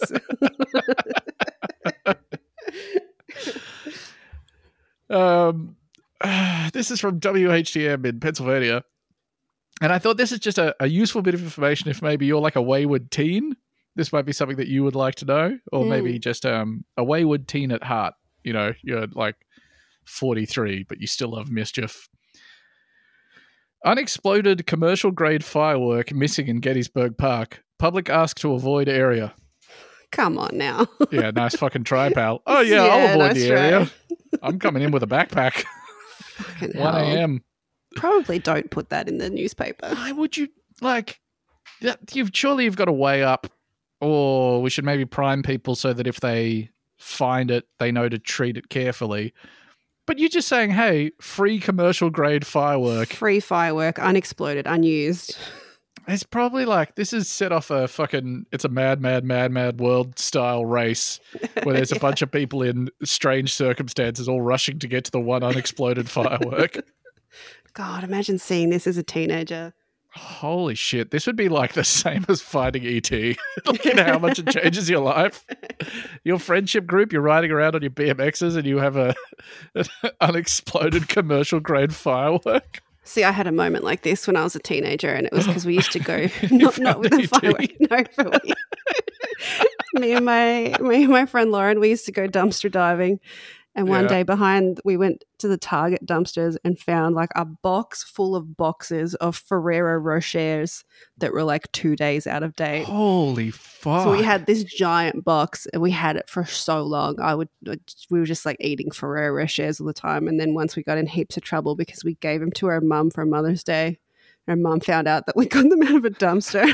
um, this is from W H T M in Pennsylvania, and I thought this is just a, a useful bit of information if maybe you're like a wayward teen. This might be something that you would like to know, or Mm. maybe just um, a wayward teen at heart. You know, you're like forty-three, but you still love mischief. Unexploded commercial grade firework missing in Gettysburg Park. Public asked to avoid area. Come on now. Yeah, nice fucking try, pal. Oh yeah, Yeah, I'll avoid nice the try. area. I'm coming in with a backpack. Fucking one hell. a.m. Probably don't put that in the newspaper. Why would you like? That, you've surely you've got to weigh up, or we should maybe prime people so that if they find it, they know to treat it carefully. But you're just saying, hey, free commercial grade firework. Free firework, unexploded, unused. It's probably like this is set off a fucking it's a mad, mad, mad, mad world style race where there's a bunch of people in strange circumstances all rushing to get to the one unexploded firework. God, imagine seeing this as a teenager. Holy shit. This would be like the same as finding E T. Look at how much it changes your life. Your friendship group, you're riding around on your B M Xs and you have a an unexploded commercial grade firework. See, I had a moment like this when I was a teenager, and it was because we used to go You not, found not with an a E T? firework. No, but we, me and my me and my friend Lauren, we used to go dumpster diving, and one Yeah. day behind, we went to the Target dumpsters and found like a box full of boxes of Ferrero Rochers that were like two days out of date. Holy fuck. So we had this giant box, and we had it for so long. I would, we were just like eating Ferrero Rochers all the time. And then once we got in heaps of trouble because we gave them to our mum for Mother's Day, our mum found out that we got them out of a dumpster.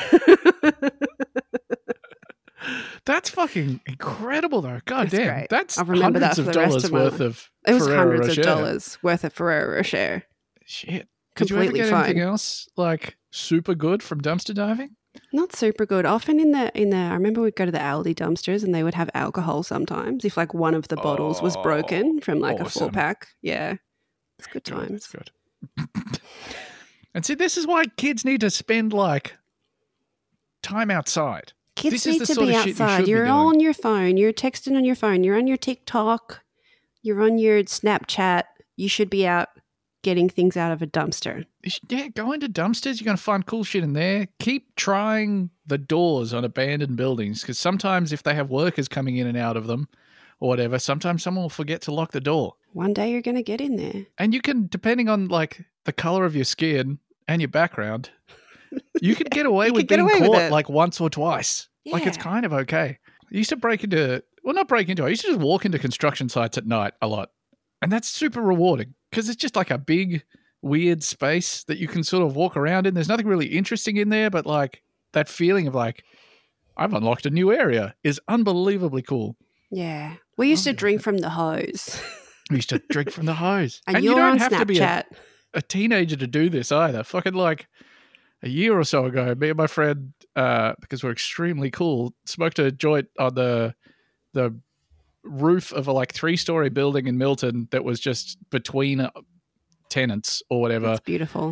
That's fucking incredible though. God It's damn. great. That's I'll remember that hundreds for of the rest dollars of my worth life. of It was Ferrero hundreds Rocher. of dollars worth of Ferrero Rocher. Shit. Did you ever Completely get fine. anything else like super good from dumpster diving? Not super good. Often in the in the, I remember we'd go to the Aldi dumpsters and they would have alcohol sometimes if like one of the bottles was Oh, broken from like a four awesome. pack. Yeah, it's good Good, times. that's good. And see, this is why kids need to spend like time outside. Kids This is need the to sort be of shit you outside. should be You're doing. on your phone. You're texting on your phone. You're on your TikTok. You're on your Snapchat. You should be out getting things out of a dumpster. You should- Yeah, go into dumpsters. You're going to find cool shit in there. Keep trying the doors on abandoned buildings because sometimes if they have workers coming in and out of them or whatever, sometimes someone will forget to lock the door. One day you're going to get in there. And you can, depending on like the color of your skin and your background, you can get away You with can get being away with caught it. like once or twice. Like it's Yeah. kind of okay. I used to break into, well, not break into, I used to just walk into construction sites at night a lot. And that's super rewarding because it's just like a big, weird space that you can sort of walk around in. There's nothing really interesting in there, but like that feeling of like, I've unlocked a new area is unbelievably cool. Yeah. We used to Oh. drink from the hose. We used to drink from the hose. And, you you're don't on have to be a, Snapchat. a teenager to do this either. Fucking like a year or so ago, me and my friend, uh, because we're extremely cool, smoked a joint on the the roof of a like three story building in Milton that was just between uh, tenants or whatever. That's beautiful.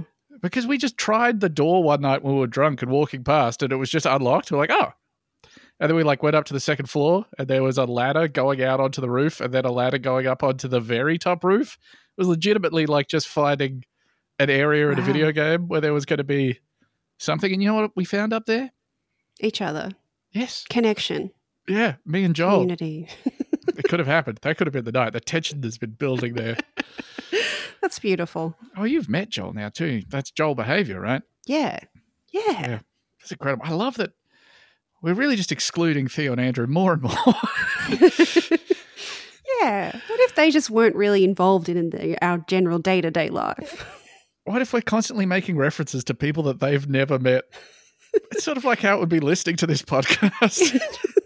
because we just tried the door one night when we were drunk and walking past, and it was just unlocked. We're like, oh. And then we like went up to the second floor, and there was a ladder going out onto the roof, and then a ladder going up onto the very top roof. It was legitimately like just finding an area in a Wow. video game where there was going to be something. And you know what we found up there? Each other. Yes. Connection. Yeah, me and Joel. Community. It could have happened. That could have been the night. The tension has been building there. That's beautiful. Oh, you've met Joel now too. That's Joel behavior, right? Yeah. Yeah. Yeah. That's incredible. I love that we're really just excluding Theo and Andrew more and more. Yeah. What if they just weren't really involved in the, our general day-to-day life? What if we're constantly making references to people that they've never met? It's sort of like how it would be listening to this podcast.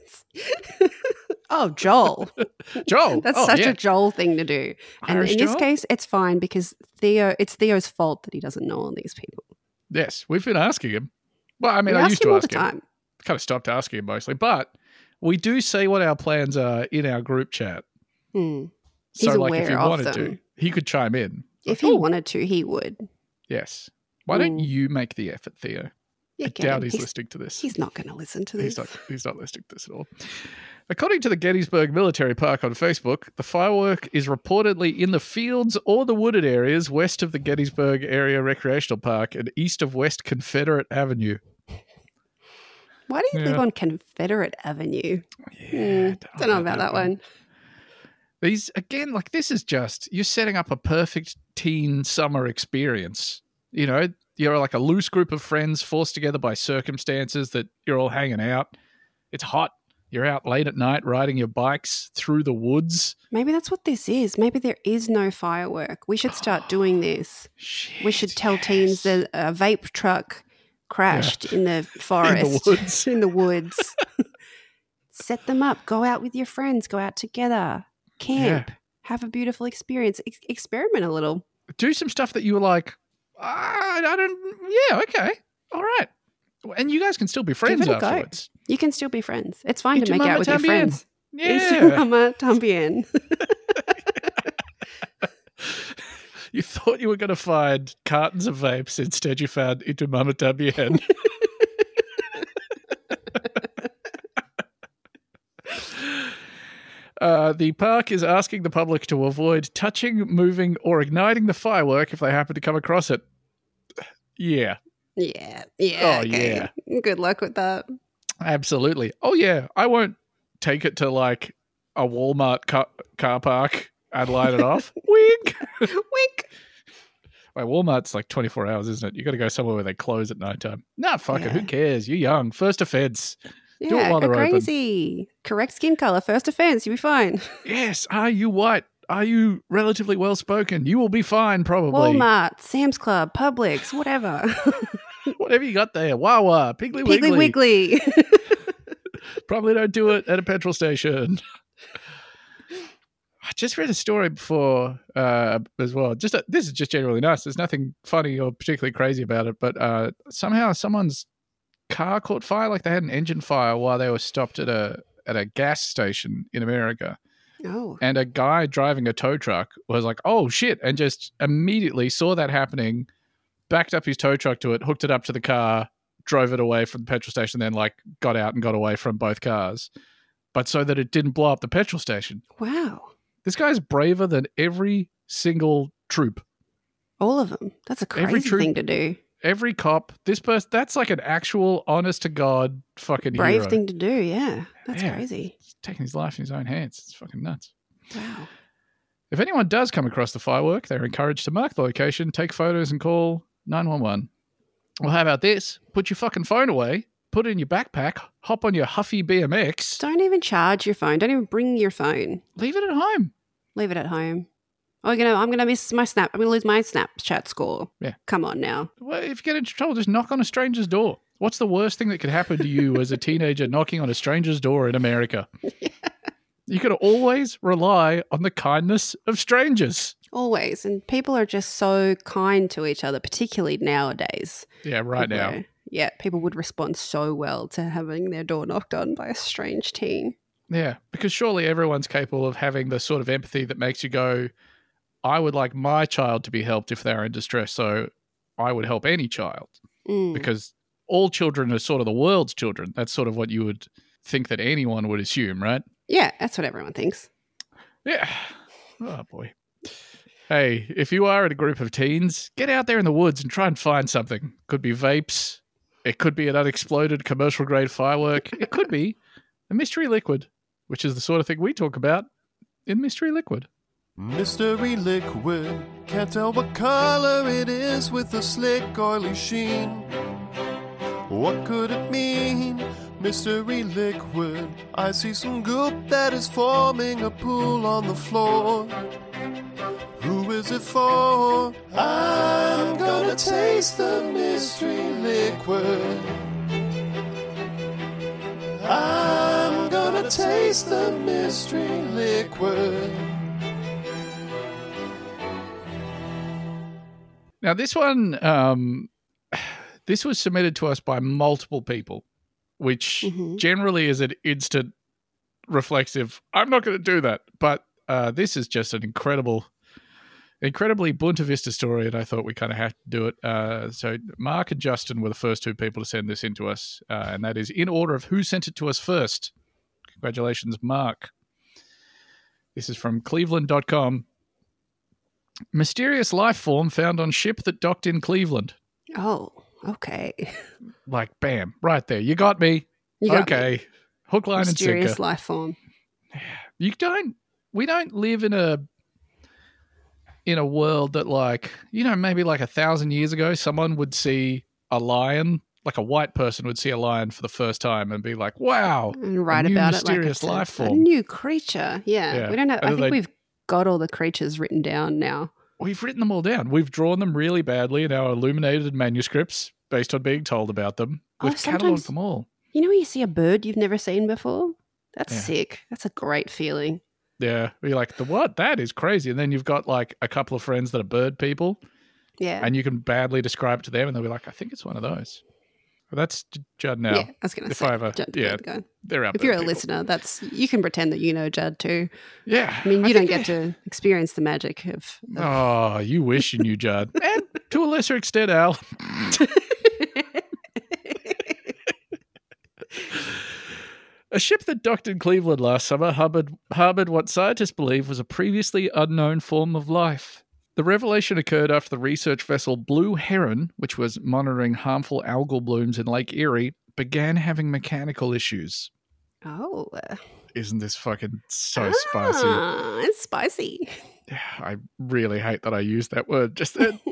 Oh, Joel. Joel. That's oh, such yeah. a Joel thing to do. And Irish in this Joel? case, it's fine because Theo, it's Theo's fault that he doesn't know all these people. Yes, we've been asking him. Well, I mean, We I ask used him to all ask the him. time. Kind of stopped asking him mostly, but we do say what our plans are in our group chat. Hmm. So, He's like, if he aware of wanted them. to, he could chime in. If Like, he "Oh, wanted to, he would. yes. Why don't Mm. you make the effort, Theo? Yeah, I get doubt him. he's, he's, listening to this. he's not going to listen to this. He's not, he's not listening to this at all. According to the Gettysburg Military Park on Facebook, the firework is reportedly in the fields or the wooded areas west of the Gettysburg Area Recreational Park and east of West Confederate Avenue. Why do you live Yeah. on Confederate Avenue? Yeah, Hmm, don't know about that one. These, again, like this is just, you're setting up a perfect teen summer experience. You know, you're like a loose group of friends forced together by circumstances that you're all hanging out. It's hot. You're out late at night riding your bikes through the woods. Maybe that's what this is. Maybe there is no firework. We should start doing this. Shit, We should tell yes. teens that a vape truck crashed in the forest, woods. in the woods. Set them up. Go out with your friends. Go out together. Camp. Yeah. Have a beautiful experience. Ex- experiment a little. Do some stuff that you were like, ah, I don't, yeah, okay, all right. And you guys can still be friends it a go. afterwards. You can still be friends. It's fine Y to tu make mamá out with your también. friends. Y tu Yeah. mamá también. You thought you were going to find cartons of vapes. Instead, you found Y tu mamá también. Uh, the park is asking the public to avoid touching, moving, or igniting the firework if they happen to come across it. Yeah, Yeah. Yeah. Oh, okay. Good luck with that. absolutely. Oh, yeah. I won't take it to like a Walmart car, car park and light it off. Wink. Wink. Wait, Walmart's like twenty-four hours, isn't it? You got to go somewhere where they close at nighttime. Nah, fuck it. Yeah. Who cares? You're young. First offense. Yeah, Do it while go they're open. crazy. Correct skin color. First offense. You'll be fine. Yes. Are you white? Are you relatively well spoken? You will be fine, probably. Walmart, Sam's Club, Publix, whatever. Whatever you got there. Wawa, Piggly Wiggly. Piggly Wiggly. Probably don't do it at a petrol station. I just read a story before uh, as well. Just a, this is just generally nice. There's nothing funny or particularly crazy about it, but uh, somehow someone's car caught fire. Like they had an engine fire while they were stopped at a at a gas station in America. Oh. And a guy driving a tow truck was like, "Oh shit!" and just immediately saw that happening, backed up his tow truck to it, hooked it up to the car, drove it away from the petrol station, then like got out and got away from both cars, but so that it didn't blow up the petrol station. Wow. This guy's braver than every single troop, All of them. That's a Every crazy troop- thing to do. every cop. This person, that's like an actual, honest to God, fucking Brave hero. thing to do. Yeah. That's Yeah. crazy. He's taking his life in his own hands. It's fucking nuts. Wow. If anyone does come across the firework, they're encouraged to mark the location, take photos, and call nine one one. Well, how about this? Put your fucking phone away, put it in your backpack, hop on your Huffy B M X, Don't even charge your phone. Don't even bring your phone. leave it at home. Leave it at home. Oh, you know, I'm going to miss my snap. I'm going to lose my Snapchat score. Yeah. Come on now. Well, if you get into trouble, just knock on a stranger's door. What's the worst thing that could happen to you as a teenager knocking on a stranger's door in America? Yeah. You can always rely on the kindness of strangers. Always. And people are just so kind to each other, particularly nowadays. Yeah, right People now. are- yeah, people would respond so well to having their door knocked on by a strange teen. Yeah, because surely everyone's capable of having the sort of empathy that makes you go, I would like my child to be helped if they're in distress. So I would help any child Mm. because all children are sort of the world's children. That's sort of what you would think that anyone would assume, right? Yeah, that's what everyone thinks. Yeah. Oh, boy. Hey, if you are in a group of teens, get out there in the woods and try and find something. Could be vapes. It could be an unexploded commercial-grade firework. It could be a mystery liquid, which is the sort of thing we talk about in Mystery Liquid. Mystery liquid, can't tell what color it is with a slick oily sheen. What could it mean? Mystery liquid, I see some goop that is forming a pool on the floor. Who is it for? I'm gonna taste the mystery liquid. I'm gonna taste the mystery liquid. Now, this one, um, this was submitted to us by multiple people, which Mhm. generally is an instant reflexive, I'm not going to do that. But uh, this is just an incredible, incredibly Bunta Vista story, and I thought we kind of had to do it. Uh, so Mark and Justin were the first two people to send this in to us, uh, and that is in order of who sent it to us first. Congratulations, Mark. This is from cleveland dot com. Mysterious life form found on ship that docked in Cleveland. Oh, okay. Like, bam, right there. You got me. You got okay. me. Hook, line, Mysterious and sinker. life form. You don't, we don't live in a, in a world that, like, you know, maybe like a thousand years ago, someone would see a lion, like a white person would see a lion for the first time and be like, wow, And write a new about it like mysterious it's a, life a form. new creature. Yeah. Yeah. We don't have, And I then think they- we've got all the creatures written down now. We've written them all down. We've drawn them really badly in our illuminated manuscripts based on being told about them. Oh, We've sometimes- catalogued them all. You know when you see a bird you've never seen before? That's Yeah. sick. That's a great feeling. Yeah. You're like, the what? That is crazy. And then you've got like a couple of friends that are bird people Yeah. and you can badly describe it to them and they'll be like, I think it's one of those. Well, that's J- Judd now. Yeah, I was going to if say. I ever- Judd yeah. Bird guy. They're our If bird you're a people. listener, that's you can pretend that you know Judd too. Yeah. I mean, you don't think get to experience the magic of. of Oh, you wish you knew Judd. And to a lesser extent, Al. A ship that docked in Cleveland last summer harbored, harbored what scientists believe was a previously unknown form of life. The revelation occurred after the research vessel Blue Heron, which was monitoring harmful algal blooms in Lake Erie, began having mechanical issues. oh, uh, Isn't this fucking so spicy? ah, it's spicy. I really hate that I used that word just then.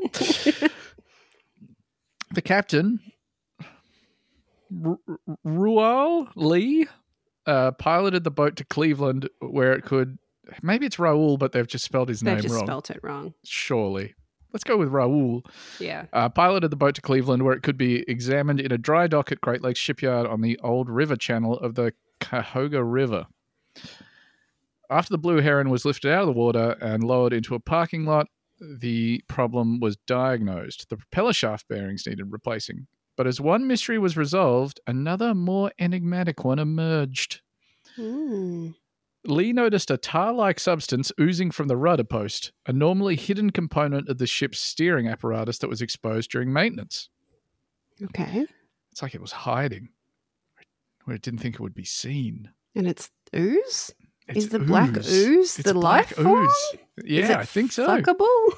The captain, R- R- Rual Lee, uh, piloted the boat to Cleveland where it could. Maybe it's Raul, but they've just spelled his They've name just wrong. spelt it wrong. Surely. Let's go with Raul. Yeah. Uh, piloted the boat to Cleveland where it could be examined in a dry dock at Great Lakes Shipyard on the old river channel of the Cahoga River. After the Blue Heron was lifted out of the water and lowered into a parking lot, the problem was diagnosed. The propeller shaft bearings needed replacing. But as one mystery was resolved, another more enigmatic one emerged. Mm. Lee noticed a tar-like substance oozing from the rudder post, a normally hidden component of the ship's steering apparatus that was exposed during maintenance. Okay. It's like it was hiding, where it didn't think it would be seen. And it's ooze? It's Is the black ooze It's the black life form? ooze. Yeah, Is it I think so. Fuckable?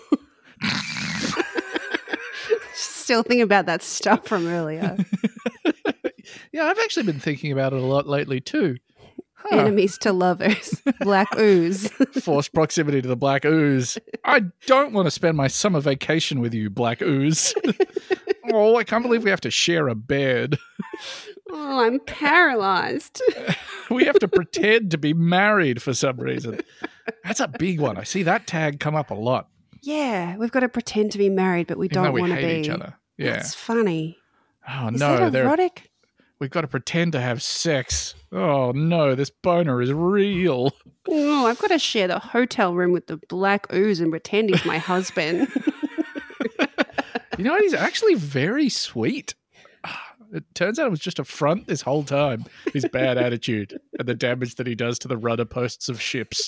Still thinking about that stuff from earlier. Yeah, I've actually been thinking about it a lot lately too. Huh. Enemies to lovers. Black ooze. Forced proximity to the black ooze. I don't want to spend my summer vacation with you, black ooze. Oh, I can't believe we have to share a bed. Oh, I'm paralyzed. We have to pretend to be married for some reason. That's a big one. I see that tag come up a lot. Yeah, we've got to pretend to be married, but we Even though don't we want to hate be. each other. Yeah. That's funny. Oh Is no, that they're erotic? we've got to pretend to have sex. Oh no, this boner is real. Oh, I've got to share the hotel room with the black ooze and pretend he's my husband. You know what? He's actually very sweet. It turns out it was just a front this whole time. His bad attitude and the damage that he does to the rudder posts of ships.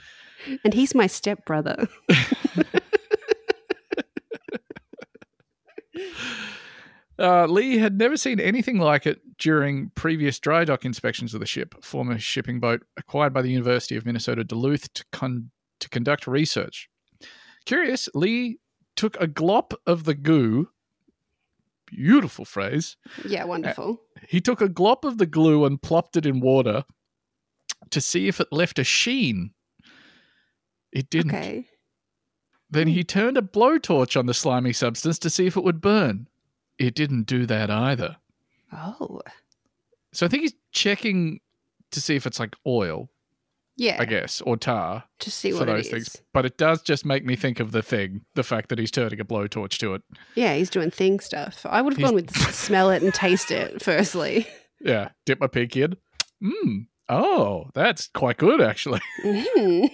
And he's my stepbrother. Uh, Lee had never seen anything like it during previous dry dock inspections of the ship, former shipping boat acquired by the University of Minnesota Duluth to, con- to conduct research. Curious, Lee took a glop of the goo, beautiful phrase. Yeah, wonderful. He took a glop of the glue and plopped it in water to see if it left a sheen. It didn't. Okay. Then he turned a blowtorch on the slimy substance to see if it would burn. It didn't do that either. Oh. So I think he's checking to see if it's like oil, Yeah. I guess, or tar To see for what those it things. is. But it does just make me think of the thing, the fact that he's turning a blowtorch to it. Yeah, he's doing thing stuff. I would have He's- gone with smell it and taste it, firstly. Yeah, dip my pinky in. Mmm. Oh, that's quite good, actually. Mhm.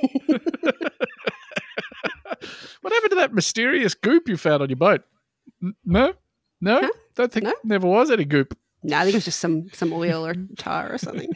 What happened to that mysterious goop you found on your boat? N- No? No? Huh? Don't think No? never was any goop. No, I think it was just some, some oil or tar or something.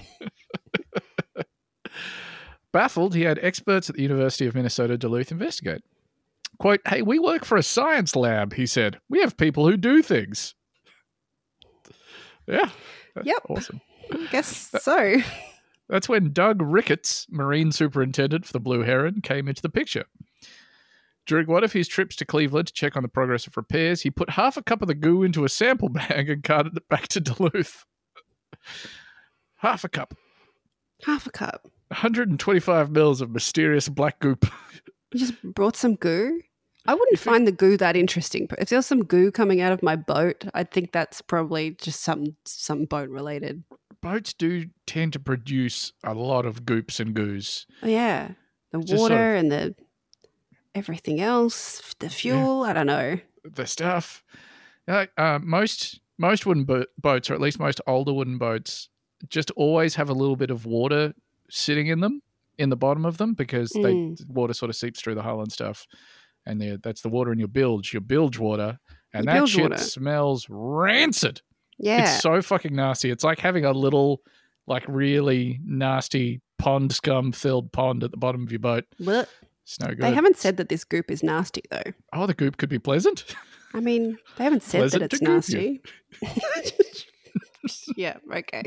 Baffled, he had experts at the University of Minnesota Duluth investigate. Quote, hey, we work for a science lab, he said. We have people who do things. Yeah. That's Yep. awesome. I guess so. That's when Doug Ricketts, Marine Superintendent for the Blue Heron, came into the picture. During one of his trips to Cleveland to check on the progress of repairs, he put half a cup of the goo into a sample bag and carted it back to Duluth. Half a cup. Half a cup. one hundred twenty-five mils of mysterious black goop. You just brought some goo? I wouldn't find the goo that interesting. But if there was some goo coming out of my boat, I think that's probably just some some boat related. Boats do tend to produce a lot of goops and goos. Oh, yeah. The Just water sort of- and the everything else, the fuel, I don't know. The stuff. Uh, uh, most most wooden bo- boats, or at least most older wooden boats, just always have a little bit of water sitting in them, in the bottom of them, because they Mm. water sort of seeps through the hull and stuff. And the- that's the water in your bilge, your bilge water. And Your that bilge shit water. smells rancid. Yeah. It's so fucking nasty. It's like having a little, like really nasty pond scum filled pond at the bottom of your boat. Blech. It's no good. They haven't said that this goop is nasty, though. Oh, the goop could be pleasant. I mean, they haven't said Pleasant that it's to goop you. nasty. Yeah, okay.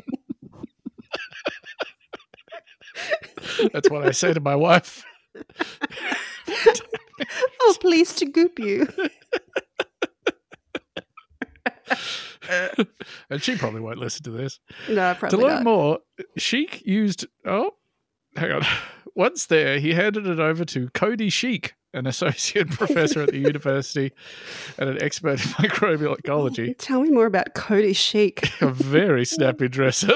That's what I say to my wife. Oh, pleased to goop you. And she probably won't listen to this. No, To probably learn not. more, Sheik used. Oh, hang on. Once there, he handed it over to Cody Sheik, an associate professor at the university and an expert in microbial ecology. Tell me more about Cody Chic. A very snappy dresser.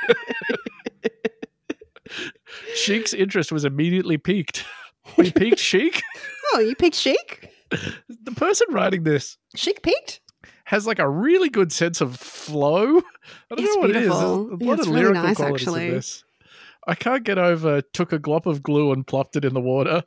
Sheik's interest was immediately piqued. We piqued Sheik? Oh, you picked Chic? The person writing this Chic picked? has like a really good sense of flow. I don't It's know what beautiful. it is. There's a Yeah, lot it's of really lyrical nice, qualities actually. in this. I can't get over took a glop of glue and plopped it in the water.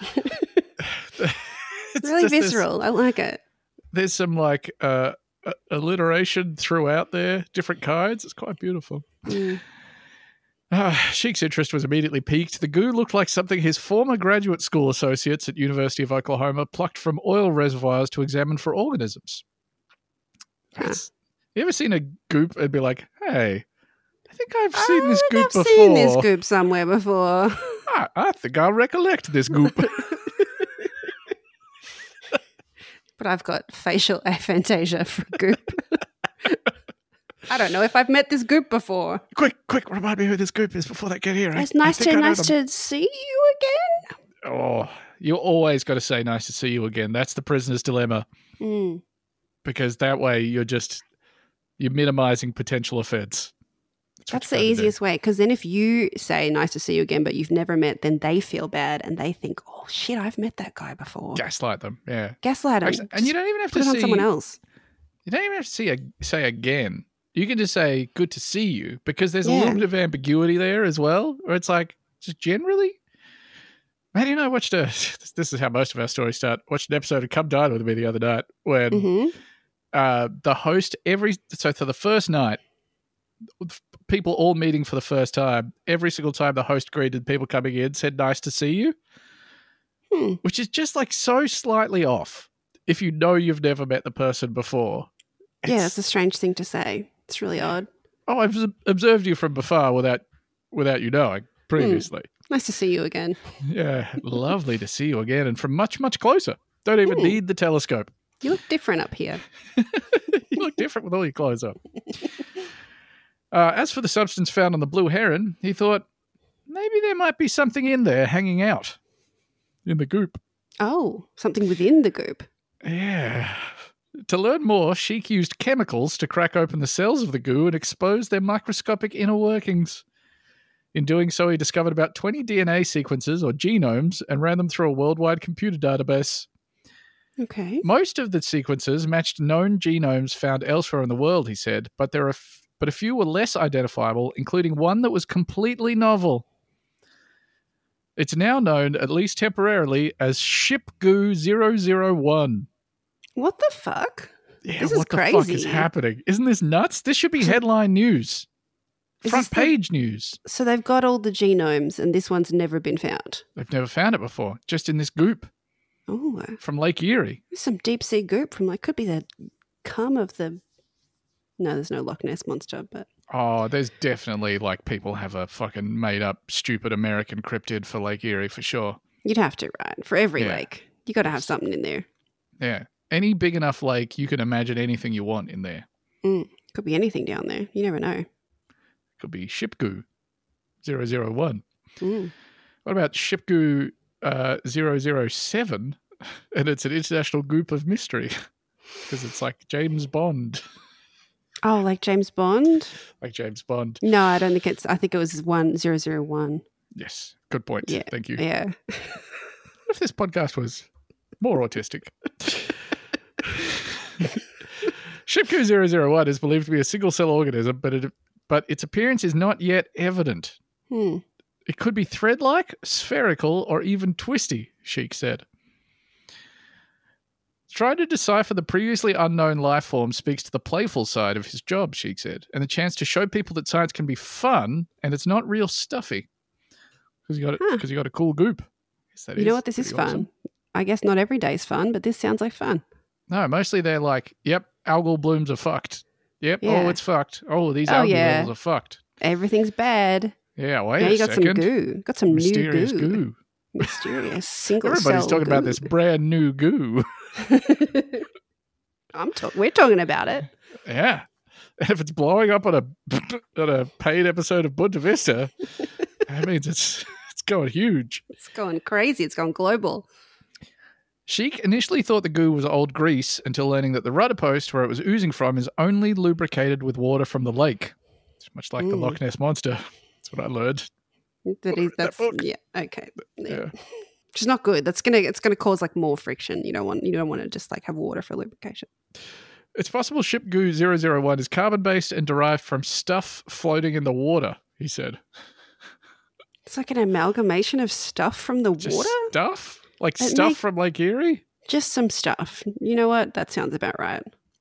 It's Really just this- visceral. I like it. there's some like uh, uh, alliteration throughout there, different kinds. It's quite beautiful. Mm. Uh, Sheik's interest was immediately piqued. The goo looked like something his former graduate school associates at University of Oklahoma plucked from oil reservoirs to examine for organisms. That's- you ever seen a goop and be like, hey, I think I've seen this I goop I've before. seen this goop somewhere before. I, I think I'll recollect this goop. But I've got facial aphantasia for goop. I don't know if I've met this goop before. quick, quick, remind me who this goop is before they get here. I- It's I nice think to I know nice them. to see you again. Oh, you always got to say nice to see you again. That's the prisoner's dilemma. Mm. Because that way you're just you're minimizing potential offense. what That's you're the trying to do. easiest way. Because then if you say nice to see you again, but you've never met, then they feel bad and they think, oh shit, I've met that guy before. Gaslight them, yeah. Gaslight them. Actually, and you don't even have put to it on see someone else. You don't even have to see a, say again. You can just say good to see you because there's a Yeah. little bit of ambiguity there as well. Or it's like just generally. Man, you know, I watched a. This is how most of our stories start. Watched an episode of Come Dine with Me the other night when hmm uh, the host every so for the first night, people all meeting for the first time. Every single time the host greeted people coming in, said "nice to see you," Hmm. which is just like so slightly off. if you know you've never met the person before. Yeah, it's- that's a strange thing to say. It's really odd. Oh, I've ob- observed you from afar without without you knowing previously. Nice to see you again. Yeah, lovely to see you again and from much, much closer. Don't even Hmm. need the telescope. You look different up here. You look different with all your clothes on. Uh, as for the substance found on the blue heron, he thought maybe there might be something in there hanging out in the goop. Oh, something within the goop. Yeah. To learn more, Sheik used chemicals to crack open the cells of the goo and expose their microscopic inner workings. In doing so, he discovered about twenty D N A sequences or genomes and ran them through a worldwide computer database. Okay. Most of the sequences matched known genomes found elsewhere in the world, he said, but there are f- but a few were less identifiable, including one that was completely novel. It's now known, at least temporarily, as ShipGoo zero zero one. What the fuck? Yeah, This is what the fuck is crazy. happening? Isn't this nuts? This should be headline news. Is Front this the- page news. So they've got all the genomes and this one's never been found. They've never found it before, just in this goop Oh, from Lake Erie. there's some deep sea goop from like, could be the cum of the. No, there's no Loch Ness monster, but Oh, there's definitely like people have a fucking made up stupid American cryptid for Lake Erie for sure. you'd have to, right? For every Yeah. lake, you got to have something in there. Yeah. Any big enough lake, you can imagine anything you want in there. Could be anything down there. You never know. Could be ShipGoo zero zero one. Mm. What about ShipGoo uh, zero zero seven? And it's an international group of mystery because it's like James Bond. Oh, like James Bond? Like James Bond. No, I don't think it's. I think it was one zero zero one. Yes. Good point. Yeah. Thank you. Yeah. What if this podcast was more autistic? ShipGoo zero zero one is believed to be a single-cell organism, but it, but its appearance is not yet evident. Hmm. It could be thread-like, spherical, or even twisty, Sheik said. Trying to decipher the previously unknown life form speaks to the playful side of his job, Sheik said, and the chance to show people that science can be fun and it's not real stuffy. Because you got Huh. because you got a cool goop. Yes, that You know what? This is pretty fun. awesome. I guess not every day's fun, but this sounds like fun. No, mostly they're like, yep, algal blooms are fucked. Yep, Yeah. oh, it's fucked. Oh, these Oh, algae yeah. levels are fucked. Everything's bad. Yeah, wait now a you got second. some goo. Got some Mysterious new goo. Mysterious single Everybody's cell talking about goo. this brand new goo. I'm talk- We're talking about it. Yeah. And if it's blowing up on a on a paid episode of Bunta Vista, that means it's it's going huge. It's going crazy. It's going global. Sheik initially thought the goo was old grease until learning that the rudder post where it was oozing from is only lubricated with water from the lake. It's much like the Mm. Loch Ness Monster. That's what I learned. That is, that that's book. yeah. Okay. Yeah. Yeah. Which is not good. That's gonna it's gonna cause like more friction. You don't want you don't want to just like have water for lubrication. It's possible ShipGoo zero zero one is carbon-based and derived from stuff floating in the water, he said. It's like an amalgamation of stuff from the Just water. stuff? Like It stuff make- from Lake Erie? Just some stuff. You know what? That sounds about right.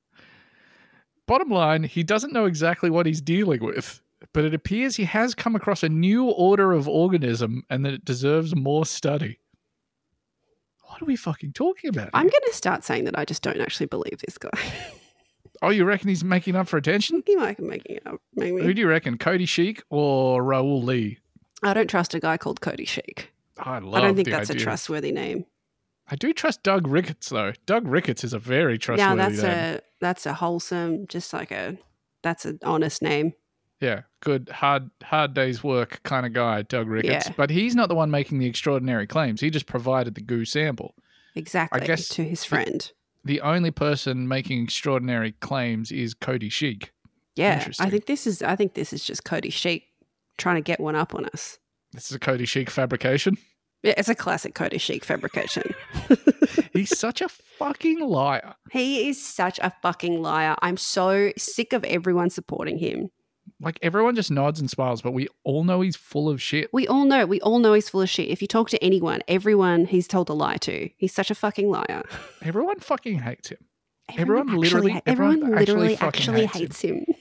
Bottom line, he doesn't know exactly what he's dealing with, but it appears he has come across a new order of organism and that it deserves more study. What are we fucking talking about? I'm here? going to start saying that I just don't actually believe this guy. Oh, you reckon he's making up for attention? he might be making it up. Who Maybe. do you reckon, Cody Sheik or Raoul Lee? I don't trust a guy called Cody Sheik. I love I don't think the that's a idea. trustworthy name. I do trust Doug Ricketts, though. Doug Ricketts is a very Yeah, trustworthy that's name. a that's a wholesome, just like a that's an honest name. Yeah, good, hard, hard day's work kind of guy, Doug Ricketts. Yeah. But he's not the one making the extraordinary claims. He just provided the goo sample. Exactly. guess to his friend. The only person making extraordinary claims is Cody Sheik. Yeah, Interesting. I think this is. I think this is just Cody Sheik trying to get one up on us. This is a Cody Sheik fabrication. Yeah, it's a classic Cody Sheik fabrication. He's such a fucking liar. He is such a fucking liar. I'm so sick of everyone supporting him. Like, everyone just nods and smiles, but we all know he's full of shit. We all know. We all know he's full of shit. If you talk to anyone, everyone he's told a lie to. He's such a fucking liar. Everyone fucking hates him. Everyone actually literally- ha- everyone everyone actually literally fucking actually hates hates him.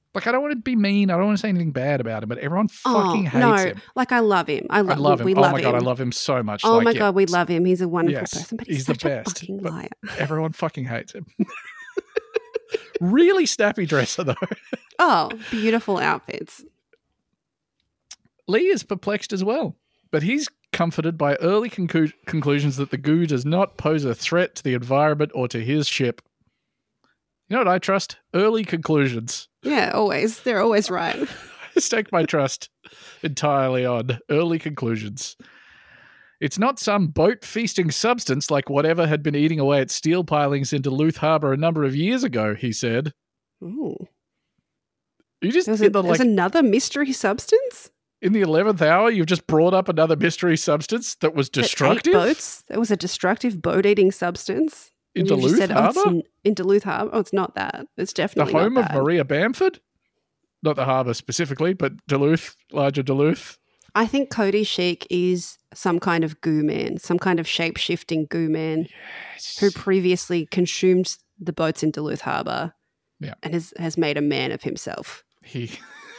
Like, I don't want to be mean. I don't want to say anything bad about him, but everyone fucking oh, hates no. him. Like, I love him. I, lo- I love him. We oh love my him. God, I love him so much. Oh like, my yeah, God, we love him. He's a wonderful yes, person, but he's, he's such the a best. fucking But liar. Everyone fucking hates him. Really snappy dresser, though. Oh, beautiful outfits. Lee is perplexed as well, but he's comforted by early conclu- conclusions that the goo does not pose a threat to the environment or to his ship. You know what I trust? Early conclusions. Yeah, always. They're always right. I stake my trust entirely on early conclusions. It's not some boat-feasting substance like whatever had been eating away at steel pilings in Duluth Harbor a number of years ago, he said. Ooh. You just There's, in a, the, there's like, another mystery substance? in the eleventh hour, you've just brought up another mystery substance that was That ate destructive boats? It was a destructive boat-eating substance? in And you just Duluth said, oh, it's Harbor? n- in Duluth Harbor? Oh, it's not that. It's The definitely home not of that. Maria Bamford? Not the harbor specifically, but Duluth, larger Duluth. I think Cody Sheik is some kind of goo man, some kind of shape-shifting goo man who previously consumed the boats in Duluth Harbor Yeah. and has, has made a man of himself. He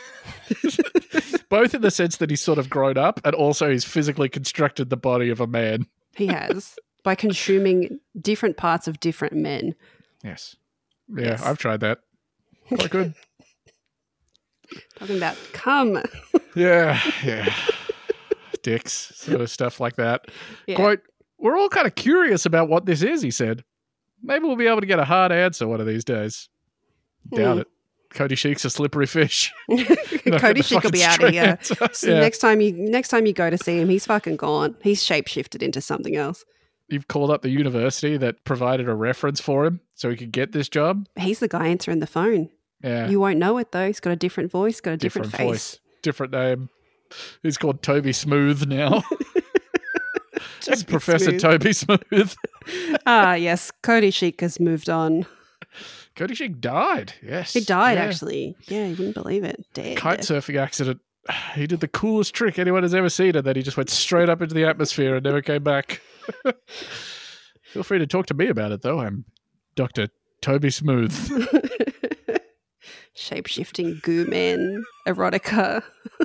both in the sense that he's sort of grown up and also he's physically constructed the body of a man. He has, by consuming different parts of different men. Yes. Yeah, Yes. I've tried that. Quite good. Talking about cum. Yeah, yeah. Dicks, sort of stuff like that. Yeah. Quote, we're all kind of curious about what this is, he said. Maybe we'll be able to get a hard answer one of these days. Doubt Hmm. it. Cody Sheik's a slippery fish. Cody Sheik will be out of here. So yeah. next time you next time you go to see him, he's fucking gone. He's shapeshifted into something else. You've called up the university that provided a reference for him so he could get this job. He's the guy answering the phone. Yeah. You won't know it though. He's got a different voice, got a different, different face. voice, different name. He's called Toby Smooth now. It's Toby Professor Smooth. Toby Smooth. Ah, yes. Cody Sheik has moved on. Cody Sheik died. Yes, He died, Yeah. actually. Yeah, you wouldn't believe it. Dead. Kite dead. surfing accident. He did the coolest trick anyone has ever seen, and then he just went straight up into the atmosphere and never came back. Feel free to talk to me about it, though. I'm Doctor Toby Smooth. Shape-shifting goo man erotica.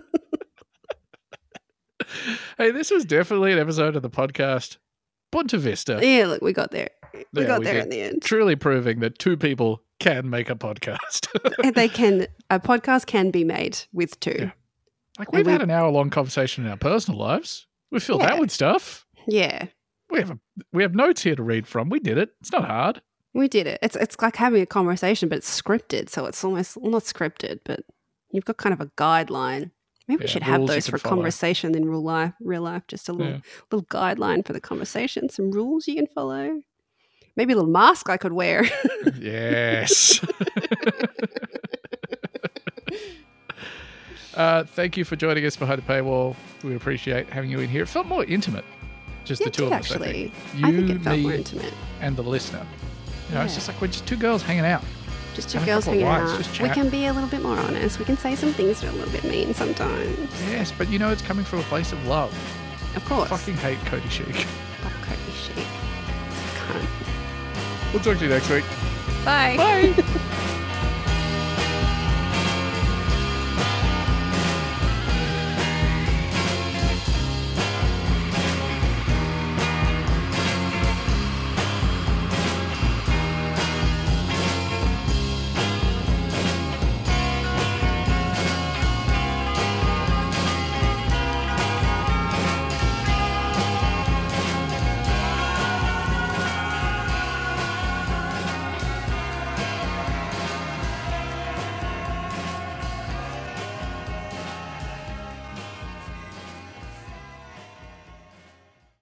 Hey, this was definitely an episode of the podcast Punta Vista. Yeah, look, we got there. We Yeah, got we there did. in the end. Truly proving that two people can make a podcast. And they can, a podcast can be made with two. Yeah. Like, we've we- had an hour long conversation in our personal lives. We filled Yeah. that with stuff. Yeah, We have a, we have notes here to read from. We did it. It's not hard. we did it. It's it's like having a conversation, but it's scripted. So it's almost, well, not scripted, but you've got kind of a guideline. Maybe we Yeah, should have rules you those can for follow. conversation in real life. Real life, just a little Yeah. little guideline for the conversation. Some rules you can follow. Maybe a little mask I could wear. Yes. uh, thank you for joining us behind the paywall. We appreciate having you in here. It felt more intimate. Just Yeah, the it two did, of us, actually. I think. I You, think it felt me, more intimate. and the listener. You know, it's Yeah. just like we're just two girls hanging out. Just two Have a girls couple of hanging wines, out. just We chat. can be a little bit more honest. We can say some things that are a little bit mean sometimes. Yes, but you know, it's coming from a place of love. Of course. Fucking hate Cody Sheik. Fuck Cody Sheik. Cunt. We'll talk to you next week. Bye. Bye.